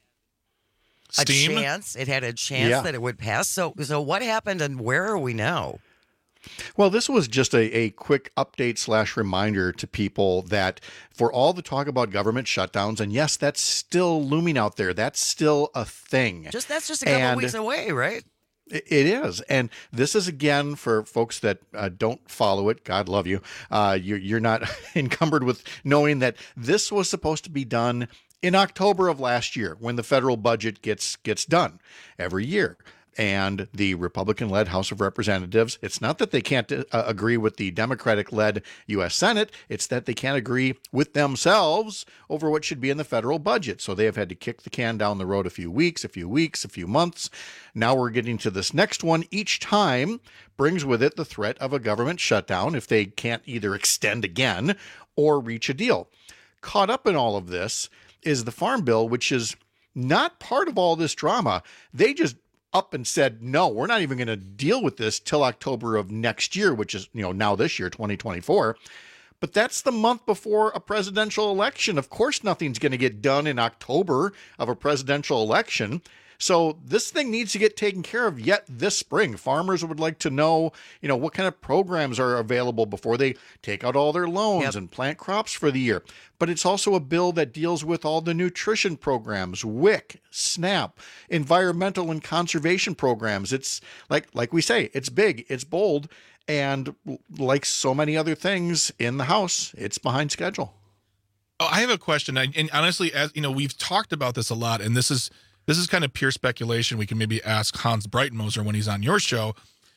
Q: a
R: Steam?
Q: chance. It had a chance
F: Yeah.
Q: that it would pass. So, so what happened, and where are we now?
F: Well, this was just a, a quick update slash reminder to people that for all the talk about government shutdowns, and yes, that's still looming out there. That's still a thing.
Q: Just that's just a couple
F: And-
Q: weeks away, right?
F: It it is. And this is, again, for folks that uh, don't follow it, God love you, uh, you're, you're not encumbered with knowing that this was supposed to be done in October of last year, when the federal budget gets gets done every year. And the Republican-led House of Representatives, it's not that they can't uh, agree with the Democratic-led U S Senate, it's that they can't agree with themselves over what should be in the federal budget. So they have had to kick the can down the road a few weeks, a few weeks, a few months. Now we're getting to this next one. Each time brings with it the threat of a government shutdown if they can't either extend again or reach a deal. Caught up in all of this is the Farm Bill, which is not part of all this drama. They just up and said, no, we're not even going to deal with this till October of next year, which is, you know, now this year, twenty twenty-four. But that's the month before a presidential election. Of course, nothing's going to get done in October of a presidential election. So this thing needs to get taken care of yet this spring. Farmers would like to know, you know, what kind of programs are available before they take out all their loans
Q: Yep.
F: and plant crops for the year. But it's also a bill that deals with all the nutrition programs, W I C, SNAP, environmental and conservation programs. It's like, like we say, it's big, it's bold, and like so many other things in the House, it's behind schedule.
R: Oh, I have a question. I, and honestly, as you know, we've talked about this a lot, and this is this is kind of pure speculation. We can maybe ask Hans Breitenmoser when he's on your show.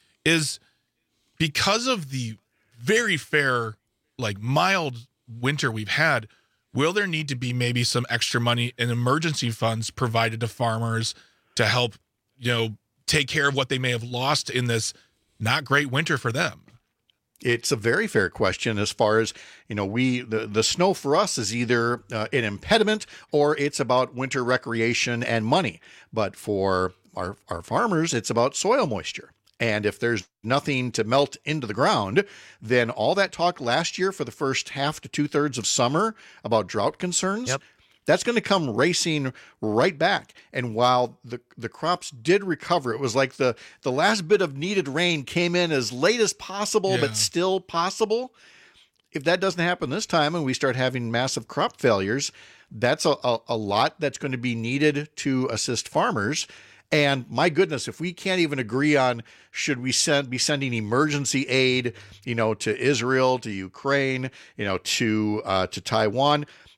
R: Is because of the very fair, like mild winter we've had, will there need to be maybe some extra money in emergency funds provided to farmers to help, you know, take care of what they may have lost in this not great winter for them?
F: It's a very fair question as far as, you know, we, the, the snow for us is either uh, an impediment or it's about winter recreation and money. But for our, our farmers, it's about soil moisture. And if there's nothing to melt into the ground, then all that talk last year for the first half to two thirds of summer about drought concerns,
Q: Yep.
F: that's going to come racing right back. And while the, the crops did recover, it was like the, the last bit of needed rain came in as late as possible,
R: Yeah.
F: but still possible. If that doesn't happen this time and we start having massive crop failures, that's a, a, a lot that's going to be needed to assist farmers. And my goodness, if we can't even agree on should we send be sending emergency aid, you know, to Israel, to Ukraine, you know, to uh, to Taiwan,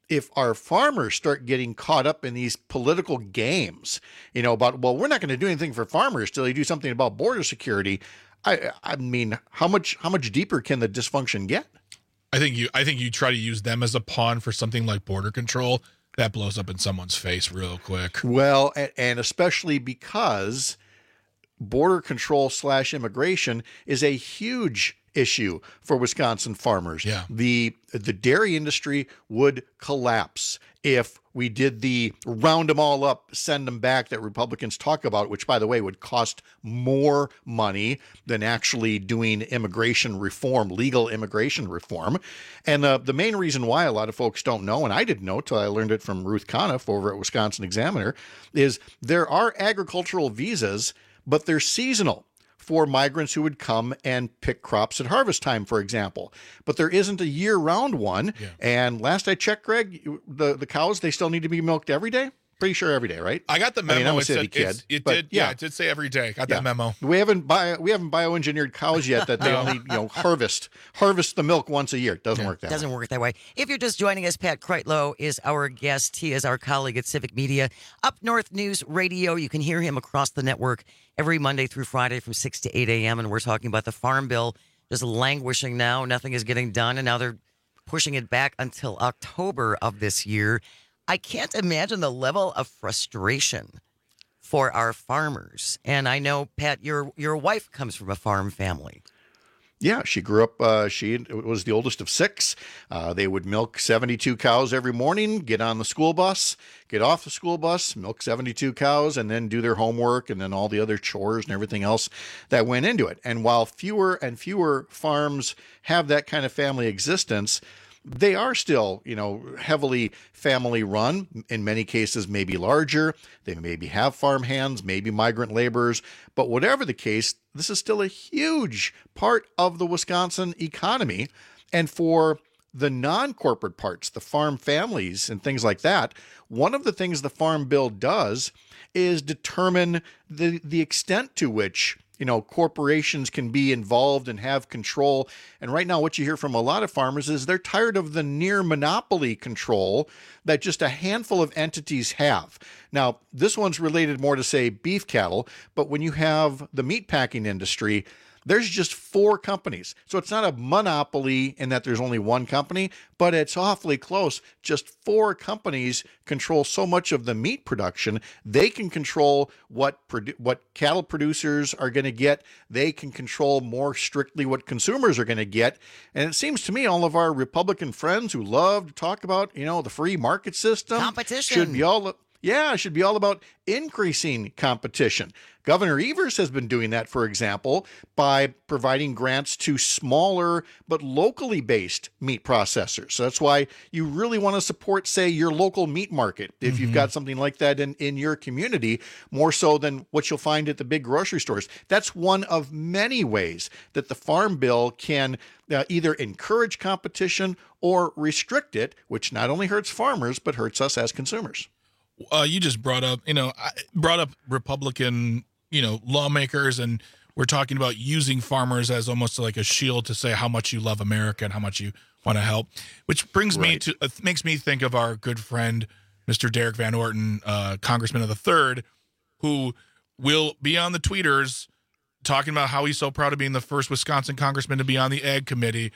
F: if our farmers start getting caught up in these political games, you know, about, well, we're not going to do anything for farmers till they do something about border security. I, I mean, how much, how much deeper can the dysfunction get?
R: I think you, I think you try to use them as a pawn for something like border control. That blows up in someone's face real quick.
F: Well, and, and especially because border control slash immigration is a huge issue for Wisconsin farmers.
R: Yeah.
F: The the dairy industry would collapse if we did the round them all up, send them back that Republicans talk about, which, by the way, would cost more money than actually doing immigration reform, legal immigration reform. And the, the main reason why a lot of folks don't know, and I didn't know till I learned it from Ruth Conniff over at Wisconsin Examiner, is there are agricultural visas, but they're seasonal for migrants who would come and pick crops at harvest time, for example. But there isn't a year-round one.
R: Yeah.
F: And last I checked, Greg, the, the cows, they still need to be milked every day? Pretty sure every day, right?
R: I got the memo.
F: I mean, I'm a
R: it
F: city
R: said,
F: kid.
R: it's- it
F: but
R: did, yeah. it did say every day. Got
F: Yeah.
R: that memo.
F: We haven't bio, we haven't bioengineered cows yet that they only you know harvest harvest the milk once a year. It doesn't work that
Q: Doesn't
F: way.
Q: work that way. If you're just joining us, Pat Kreitlow is our guest. He is our colleague at Civic Media. Up North News Radio, you can hear him across the network every Monday through Friday from six to eight a.m. And we're talking about the Farm Bill just languishing now. Nothing is getting done, and now they're pushing it back until October of this year. I can't imagine the level of frustration for our farmers. And I know, Pat, your your wife comes from a farm family.
F: Yeah, she grew up, uh, she was the oldest of six. Uh, they would milk seventy-two cows every morning, get on the school bus, get off the school bus, milk seventy-two cows, and then do their homework and then all the other chores and everything else that went into it. And while fewer and fewer farms have that kind of family existence, they are still, you know, heavily family run, in many cases maybe larger. They maybe have farm hands, maybe migrant laborers. But whatever the case, this is still a huge part of the Wisconsin economy. And for the non-corporate parts, the farm families and things like that, one of the things the Farm Bill does is determine the, the extent to which you know, corporations can be involved and have control. And right now, what you hear from a lot of farmers is they're tired of the near monopoly control that just a handful of entities have. Now, this one's related more to, say, beef cattle, but when you have the meatpacking industry, there's just four companies. So it's not a monopoly in that there's only one company, but it's awfully close. Just four companies control so much of the meat production. They can control what produ- what cattle producers are going to get. They can control more strictly what consumers are going to get. And it seems to me all of our Republican friends who love to talk about, you know, the free market system
Q: Competition.
F: should be all Yeah, it should be all about increasing competition. Governor Evers has been doing that, for example, by providing grants to smaller but locally based meat processors. So that's why you really want to support, say, your local meat market if mm-hmm. you've got something like that in, in your community, more so than what you'll find at the big grocery stores. That's one of many ways that the Farm Bill can uh, either encourage competition or restrict it, which not only hurts farmers, but hurts us as consumers.
R: Uh, you just brought up, you know, brought up Republican, you know, lawmakers, and we're talking about using farmers as almost like a shield to say how much you love America and how much you want to help, which brings right. me to, uh, makes me think of our good friend, Mister Derek Van Orton, uh, Congressman of the third, who will be on the tweeters talking about how he's so proud of being the first Wisconsin congressman to be on the Ag Committee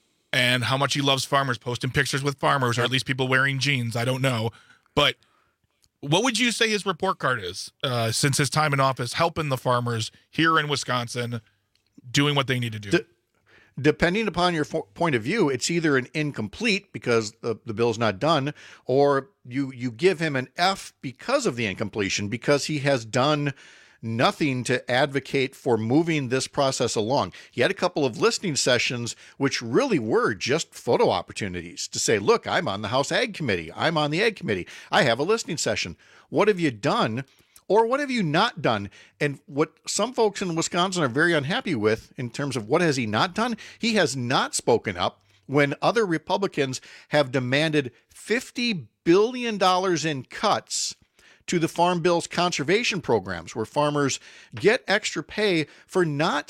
R: and how much he loves farmers, posting pictures with farmers, or at least people wearing jeans. I don't know. But what would you say his report card is uh, since his time in office, helping the farmers here in Wisconsin, doing what they need to do?
F: De- depending upon your fo- point of view, it's either an incomplete because the, the bill's not done, or you you give him an F because of the incompletion, because he has done nothing to advocate for moving this process along. He had a couple of listening sessions, which really were just photo opportunities to say, look, I'm on the House Ag Committee. I'm on the Ag Committee. I have a listening session. What have you done? Or what have you not done? And what some folks in Wisconsin are very unhappy with in terms of what has he not done? He has not spoken up when other Republicans have demanded fifty billion dollars in cuts to the Farm Bill's conservation programs, where farmers get extra pay for not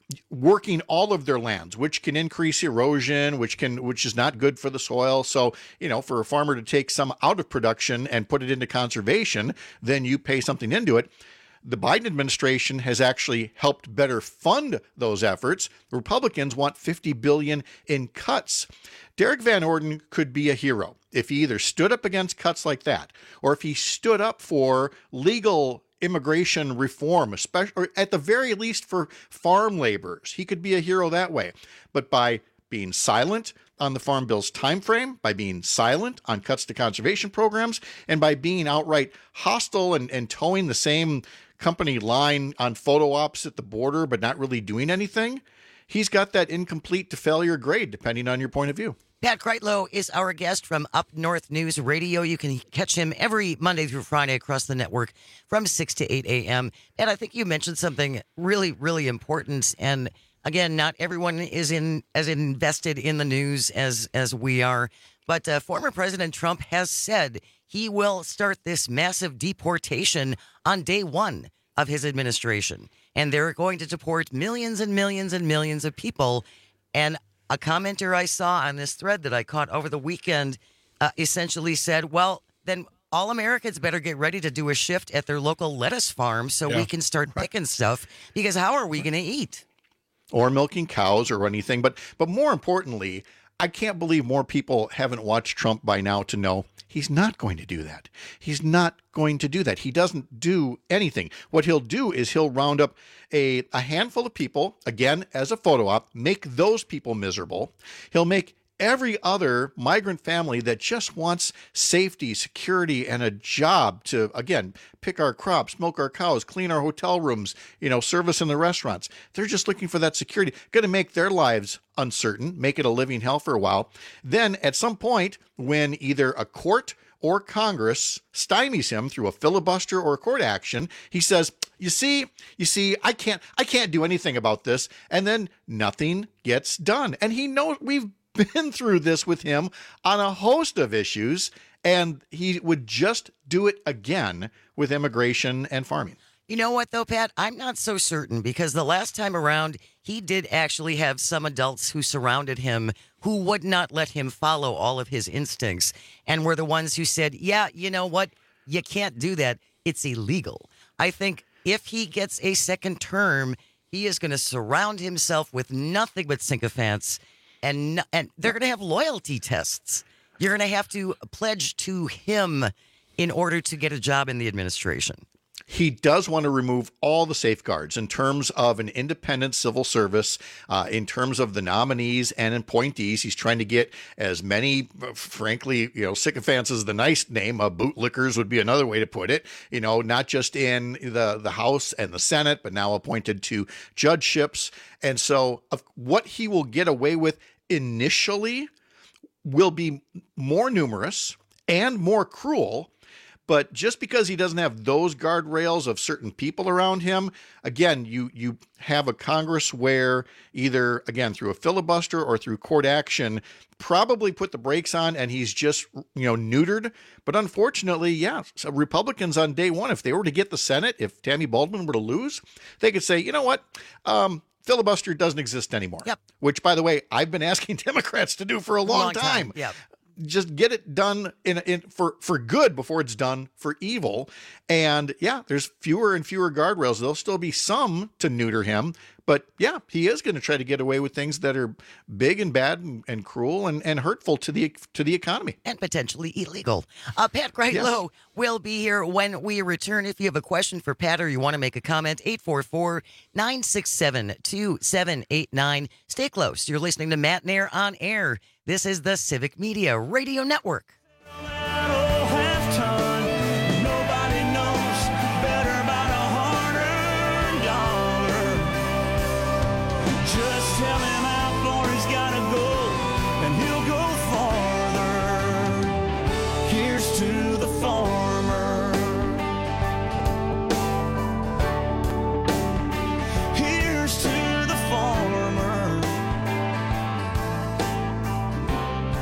F: working all of their lands, which can increase erosion, which can which is not good for the soil. So, you know, for a farmer to take some out of production and put it into conservation, then you pay something into it. The Biden administration has actually helped better fund those efforts. Republicans want fifty billion dollars in cuts. Derek Van Orden could be a hero if he either stood up against cuts like that, or if he stood up for legal immigration reform, especially, or at the very least for farm laborers. He could be a hero that way. But by being silent on the Farm Bill's time frame, by being silent on cuts to conservation programs, and by being outright hostile and, and towing the same company line on photo ops at the border, but not really doing anything, he's got that incomplete to failure grade, depending on your point of view.
Q: Pat Kreitlow is our guest from Up North News Radio. You can catch him every Monday through Friday across the network from six to eight a.m. And I think you mentioned something really, really important. And again, not everyone is in as invested in the news as, as we are. But uh, former President Trump has said he will start this massive deportation on day one of his administration. And they're going to deport millions and millions and millions of people. And a commenter I saw on this thread that I caught over the weekend uh, essentially said, well, then all Americans better get ready to do a shift at their local lettuce farm so
F: Yeah.
Q: we can start picking stuff, because how are we going to eat?
F: Or milking cows or anything. But but more importantly, I can't believe more people haven't watched Trump by now to know he's not going to do that. He's not going to do that. He doesn't do anything. What he'll do is he'll round up a, a handful of people, again, as a photo op, make those people miserable. He'll make every other migrant family that just wants safety, security, and a job to, again, pick our crops, milk our cows, clean our hotel rooms, you know, service in the restaurants. They're just looking for that security. Going to make their lives uncertain, make it a living hell for a while. Then at some point, when either a court or Congress stymies him through a filibuster or a court action, he says, you see, you see, I can't, I can't do anything about this. And then nothing gets done. And he knows we've been through this with him on a host of issues, and he would just do it again with immigration and farming.
Q: You know what, though, Pat? I'm not so certain, because the last time around, he did actually have some adults who surrounded him who would not let him follow all of his instincts, and were the ones who said, yeah, you know what? You can't do that. It's illegal. I think if he gets a second term, he is going to surround himself with nothing but sycophants. And and they're going to have loyalty tests. You're going to have to pledge to him in order to get a job in the administration.
F: He does want to remove all the safeguards in terms of an independent civil service, uh, in terms of the nominees and appointees. He's trying to get as many, frankly, you know, sycophants is the nice name. Uh, bootlickers would be another way to put it. You know, not just in the, the House and the Senate, but now appointed to judgeships. And so of what he will get away with initially will be more numerous and more cruel. But just because he doesn't have those guardrails of certain people around him, again, you you have a Congress where either, again, through a filibuster or through court action, probably put the brakes on, and he's just, you know, neutered. But unfortunately, yeah, so Republicans on day one, if they were to get the Senate, if Tammy Baldwin were to lose, they could say, you know what, um, filibuster doesn't exist anymore.
Q: Yep.
F: Which, by the way, I've been asking Democrats to do for a long,
Q: long time.
F: time.
Q: Yep.
F: Just get it done in, in for, for good before it's done for evil. And yeah, there's fewer and fewer guardrails. There'll still be some to neuter him. But yeah, he is going to try to get away with things that are big and bad and, and cruel and, and hurtful to the to the economy.
Q: And potentially illegal. Uh, Pat Kreitlow yes. will be here when we return. If you have a question for Pat or you want to make a comment, eight four four, nine six seven, two seven eight nine. Stay close. You're listening to Matt Nair on Air. This is the Civic Media Radio Network.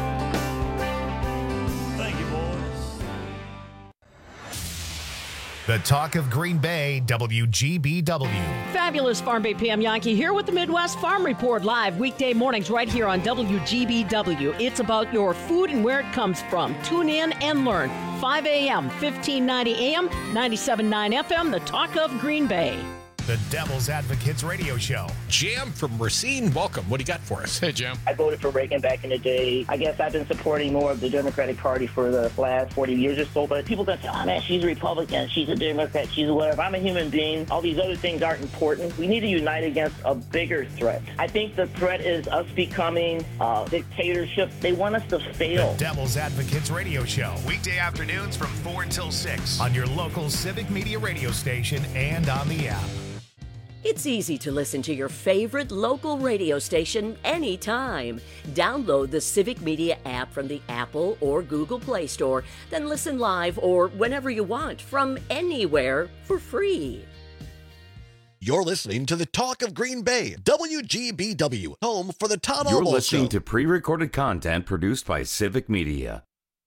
I: The The Talk of Green Bay, W G B W.
K: Fabulous Farm Bay Pam Yankee here with the Midwest Farm Report live weekday mornings right here on W G B W. It's about your food and where it comes from. Tune in and learn. five a.m., fifteen ninety A M, ninety-seven point nine F M, The Talk of Green Bay.
I: The Devil's Advocates Radio Show.
L: Jam from Racine, welcome. What do you got for us?
R: Hey, Jam.
M: I voted for Reagan back in the day. I guess I've been supporting more of the Democratic Party for the last forty years or so, but people that say, oh man, she's a Republican, she's a Democrat, she's a whatever. I'm a human being. All these other things aren't important. We need to unite against a bigger threat. I think the threat is us becoming uh, dictatorship. They want us to fail.
I: The Devil's Advocates Radio Show. Weekday afternoons from four until six on your local Civic Media radio station and on the app.
N: It's easy to listen to your favorite local radio station anytime. Download the Civic Media app from the Apple or Google Play Store, then listen live or whenever you want from anywhere for free.
S: You're listening to the Talk of Green Bay, W G B W, home for the Todd
P: You're
S: Almo
P: listening
S: Show.
P: to pre-recorded content produced by Civic Media.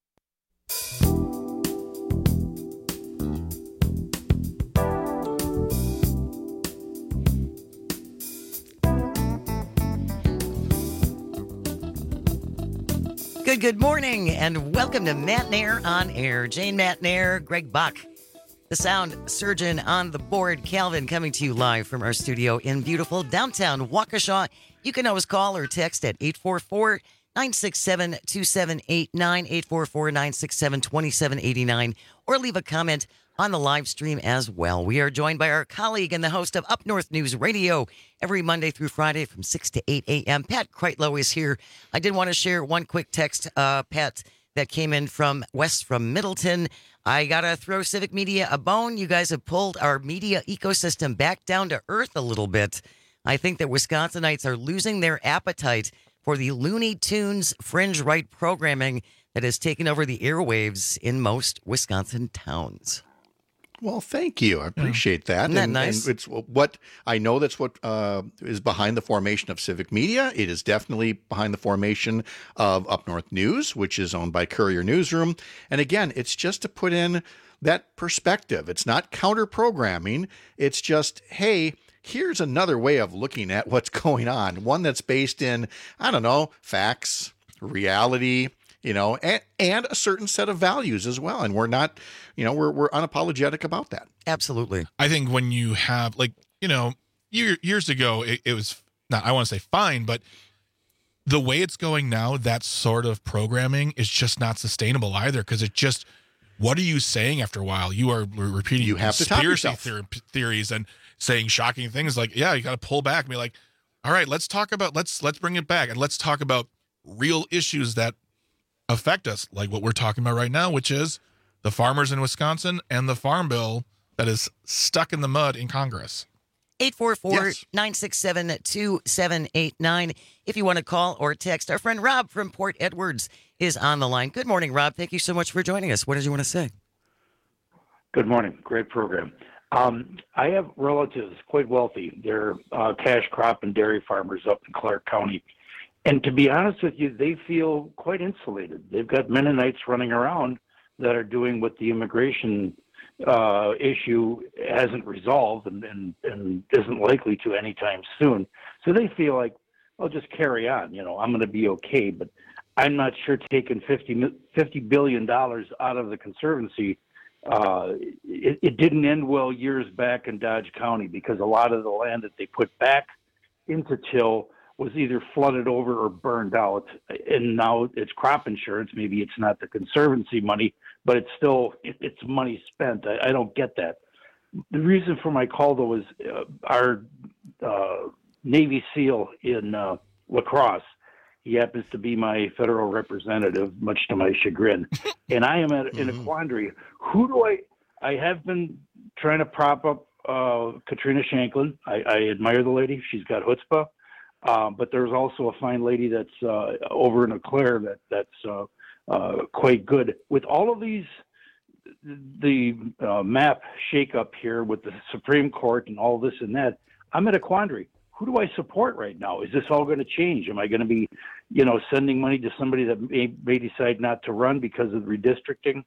Q: Good, good morning, and welcome to Matt Nair on Air. Jane Matt Nair, Greg Bach, the sound surgeon on the board, Calvin, coming to you live from our studio in beautiful downtown Waukesha. You can always call or text at eight four four, nine six seven, two seven eight nine, eight four four, nine six seven, two seven eight nine, or leave a comment on the live stream as well. We are joined by our colleague and the host of Up North News Radio every Monday through Friday from six to eight a.m. Pat Kreitlow is here. I did want to share one quick text, uh, Pat, that came in from West from Middleton. I got to throw Civic Media a bone. You guys have pulled our media ecosystem back down to earth a little bit. I think that Wisconsinites are losing their appetite for the Looney Tunes fringe right programming that has taken over the airwaves in most Wisconsin towns.
F: Well, thank you. I appreciate that.
Q: Isn't that
F: and,
Q: nice?
F: and it's what I know that's what uh, is behind the formation of Civic Media. It is definitely behind the formation of Up North News, which is owned by Courier Newsroom. And again, it's just to put in that perspective. It's not counter programming. It's just, hey, here's another way of looking at what's going on. One that's based in, I don't know, facts, reality, you know, and, and a certain set of values as well. And we're not, you know, we're we're unapologetic about that.
Q: Absolutely.
R: I think when you have, like, you know, year, years ago, it, it was not, I want to say fine, but the way it's going now, that sort of programming is just not sustainable either. Because it just, what are you saying after a while? You are repeating
F: You have to top
R: conspiracy
F: yourself.
R: theor- theories and saying shocking things like, yeah, you got to pull back and be like, all right, let's talk about, let's, let's bring it back. And let's talk about real issues that affect us, like what we're talking about right now, which is the farmers in Wisconsin and the farm bill that is stuck in the mud in Congress.
Q: eight four four, nine six seven, two seven eight nine. If you want to call or text, our friend Rob from Port Edwards is on the line. Good morning, Rob. Thank you so much for joining us. What did you want to say?
Z: Good morning. Great program. Um, I have relatives quite wealthy. They're uh, cash crop and dairy farmers up in Clark County. And to be honest with you, they feel quite insulated. They've got Mennonites running around that are doing what the immigration uh, issue hasn't resolved and, and, and isn't likely to anytime soon. So they feel like, I'll just carry on. You know, I'm going to be okay. But I'm not sure taking fifty billion dollars out of the Conservancy, uh, it, it didn't end well years back in Dodge County because a lot of the land that they put back into till was either flooded over or burned out. And now it's crop insurance. Maybe it's not the Conservancy money, but it's still, it, it's money spent. I, I don't get that. The reason for my call, though, is uh, our uh, Navy SEAL in uh, La Crosse. He happens to be my federal representative, much to my chagrin. And I am at, in a quandary. Who do I, I have been trying to prop up uh, Katrina Shanklin. I, I admire the lady. She's got chutzpah. Uh, but there's also a fine lady that's uh, over in Eau Claire that that's uh, uh, quite good. With all of these, the uh, map shakeup here with the Supreme Court and all this and that, I'm at a quandary. Who do I support right now? Is this all going to change? Am I going to be, you know, sending money to somebody that may, may decide not to run because of redistricting?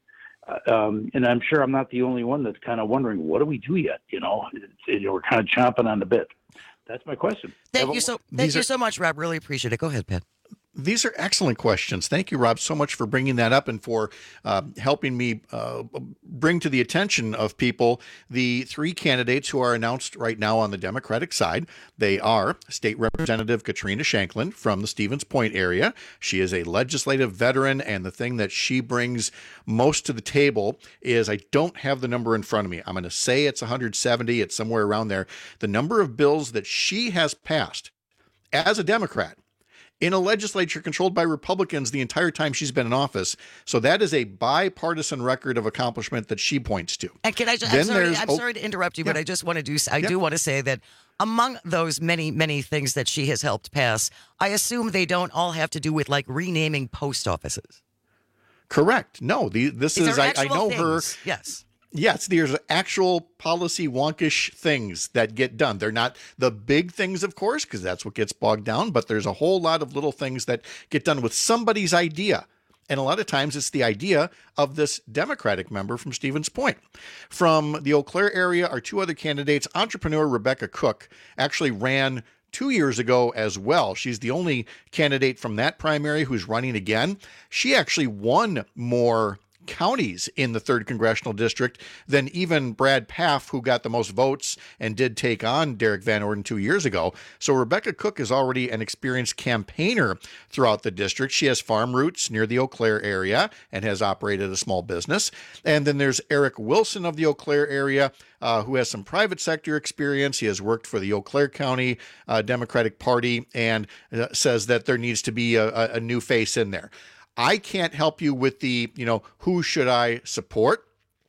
Z: um, and I'm sure I'm not the only one that's kind of wondering, what do we do yet? You know, it's, it, we're kind of chomping on the bit. That's my question.
Q: Thank
Z: Have
Q: you
Z: a-
Q: so thank
F: These
Q: you
F: are-
Q: so much, Rob. Really appreciate it. Go ahead, Pat.
F: These are excellent questions. Thank you, Rob, so much for bringing that up and for uh, helping me uh, bring to the attention of people the three candidates who are announced right now on the Democratic side. They are State Representative Katrina Shanklin from the Stevens Point area. She is a legislative veteran, and the thing that she brings most to the table is, I don't have the number in front of me. I'm going to say it's one hundred seventy. It's somewhere around there. The number of bills that she has passed as a Democrat in a legislature controlled by Republicans the entire time she's been in office. So that is a bipartisan record of accomplishment that she points to.
Q: And can I just,
F: Then
Q: I'm, sorry,
F: there's-
Q: I'm
F: oh,
Q: sorry to interrupt you, but
F: yeah.
Q: I just want to do, I
F: Yeah.
Q: do want to say that among those many, many things that she has helped pass, I assume they don't all have to do with like renaming post offices.
F: Correct. No, the, this
Q: These
F: is,
Q: are
F: I, I
Q: actual
F: know
Q: things.
F: her.
Q: Yes.
F: Yes, there's actual policy wonkish things that get done. They're not the big things, of course, because that's what gets bogged down, but there's a whole lot of little things that get done with somebody's idea. And a lot of times it's the idea of this Democratic member from Stevens Point. From the Eau Claire area are two other candidates. Entrepreneur Rebecca Cook actually ran two years ago as well. She's the only candidate from that primary who's running again. She actually won more counties in the third congressional district than even Brad Paff, who got the most votes and did take on Derek Van Orden two years ago. So Rebecca Cook is already an experienced campaigner throughout the district. She has farm roots near the Eau Claire area and has operated a small business. And then there's Eric Wilson of the Eau Claire area, uh, who has some private sector experience. He has worked for the Eau Claire County uh, Democratic Party and uh, says that there needs to be a, a, a new face in there. I can't help you with the, you know, who should I support?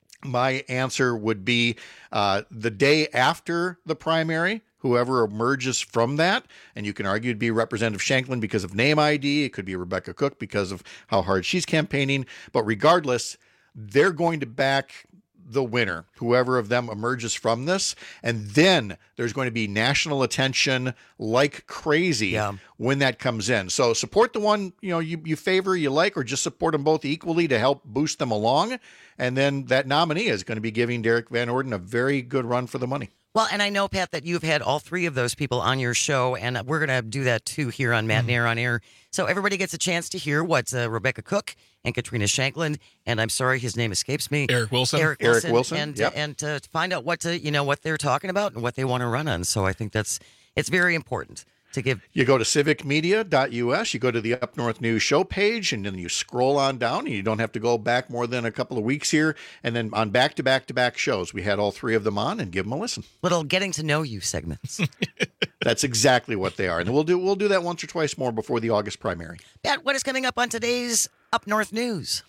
F: My answer would be uh, the day after the primary, whoever emerges from that. And you can argue it'd be Representative Shanklin because of name I D. It could be Rebecca Cook because of how hard she's campaigning. But regardless, they're going to back the winner, whoever of them emerges from this. And then there's going to be national attention like crazy yeah. when that comes in. So support the one, you know, you, you favor, you like, or just support them both equally to help boost them along. And then that nominee is going to be giving Derek Van Orden a very good run for the money.
Q: Well, and I know, Pat, that you've had all three of those people on your show, and we're going to do that too here on Matt and Air on Air. So everybody gets a chance to hear what uh, Rebecca Cook and Katrina Shanklin, and I'm sorry his name escapes me.
R: Eric Wilson.
Q: Eric
F: Eric
Q: Wilson.
F: Wilson,
Q: And,
F: yep.
Q: and to find out what to, you know, what they're talking about and what they want to run on. So I think that's, it's very important to give.
F: You go to civic media dot U S, you go to the Up North News show page, and then you scroll on down, and you don't have to go back more than a couple of weeks here. And then on back-to-back-to-back shows, we had all three of them on, and give them a listen.
Q: Little getting to know you segments.
F: That's exactly what they are. And we'll do we'll do that once or twice more before the August primary.
Q: Pat, what is coming up on today's Up North News?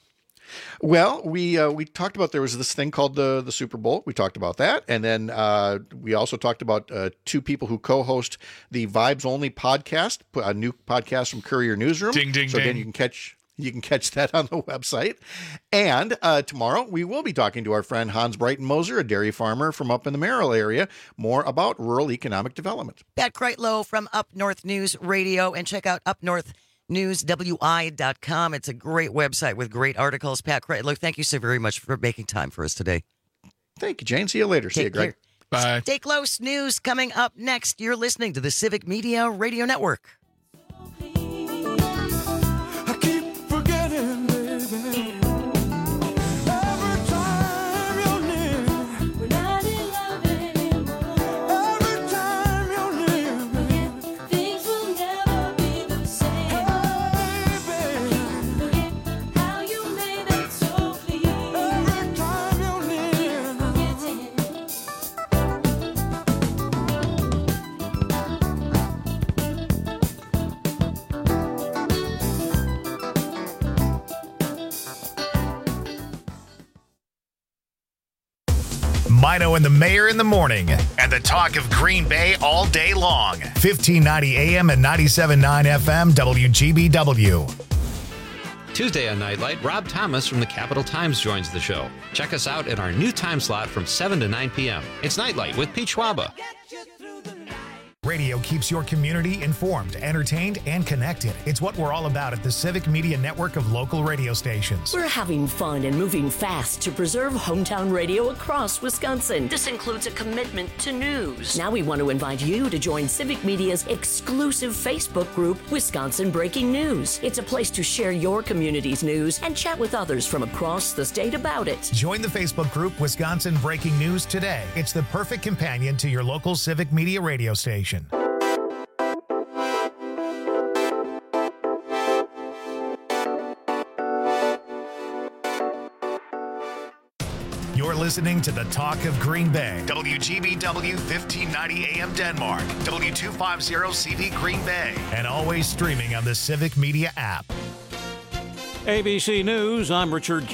F: Well, we uh, we talked about there was this thing called the the Super Bowl. We talked about that, and then uh, we also talked about uh, two people who co-host the Vibes Only podcast, a new podcast from Courier Newsroom.
R: Ding, ding,
F: so
R: ding.
F: again, you can catch you can catch that on the website. And uh, tomorrow we will be talking to our friend Hans Brighton Moser, a dairy farmer from up in the Merrill area, more about rural economic development.
Q: Pat Kreitlow from Up North News Radio, and check out Up North News W I dot com. It's a great website with great articles. Pat Kreitlow, thank you so very much for making time for us today.
F: Thank you, Jane. See you later. See you,
Q: Take
F: Greg.
Q: care.
R: Bye.
Q: Stay close. News coming up next. You're listening to the Civic Media Radio Network.
C: I keep forgetting, baby. Every time you're near, we're not in love anymore. Every time you're near, baby, things will never be the same. Hey, baby, forget how you made it so clear. Every time you're near, forgetting.
I: Mino and the Mayor in the morning, and the talk of Green Bay all day long. fifteen ninety A M and ninety-seven point nine F M W G B W.
B: Tuesday on Nightlight, Rob Thomas from the Capital Times joins the show. Check us out at our new time slot from seven to nine p.m. It's Nightlight with Pete Schwaba.
I: Radio keeps your community informed, entertained, and connected. It's what we're all about at the Civic Media network of local radio stations.
N: We're having fun and moving fast to preserve hometown radio across Wisconsin. This includes a commitment to news. Now we want to invite you to join Civic Media's exclusive Facebook group, Wisconsin Breaking News. It's a place to share your community's news and chat with others from across the state about it.
I: Join the Facebook group Wisconsin Breaking News today. It's the perfect companion to your local Civic Media radio station. You're listening to the Talk of Green Bay. W G B W fifteen ninety A M Denmark. W two fifty C V Green Bay. And always streaming on the Civic Media app.
A: A B C News, I'm Richard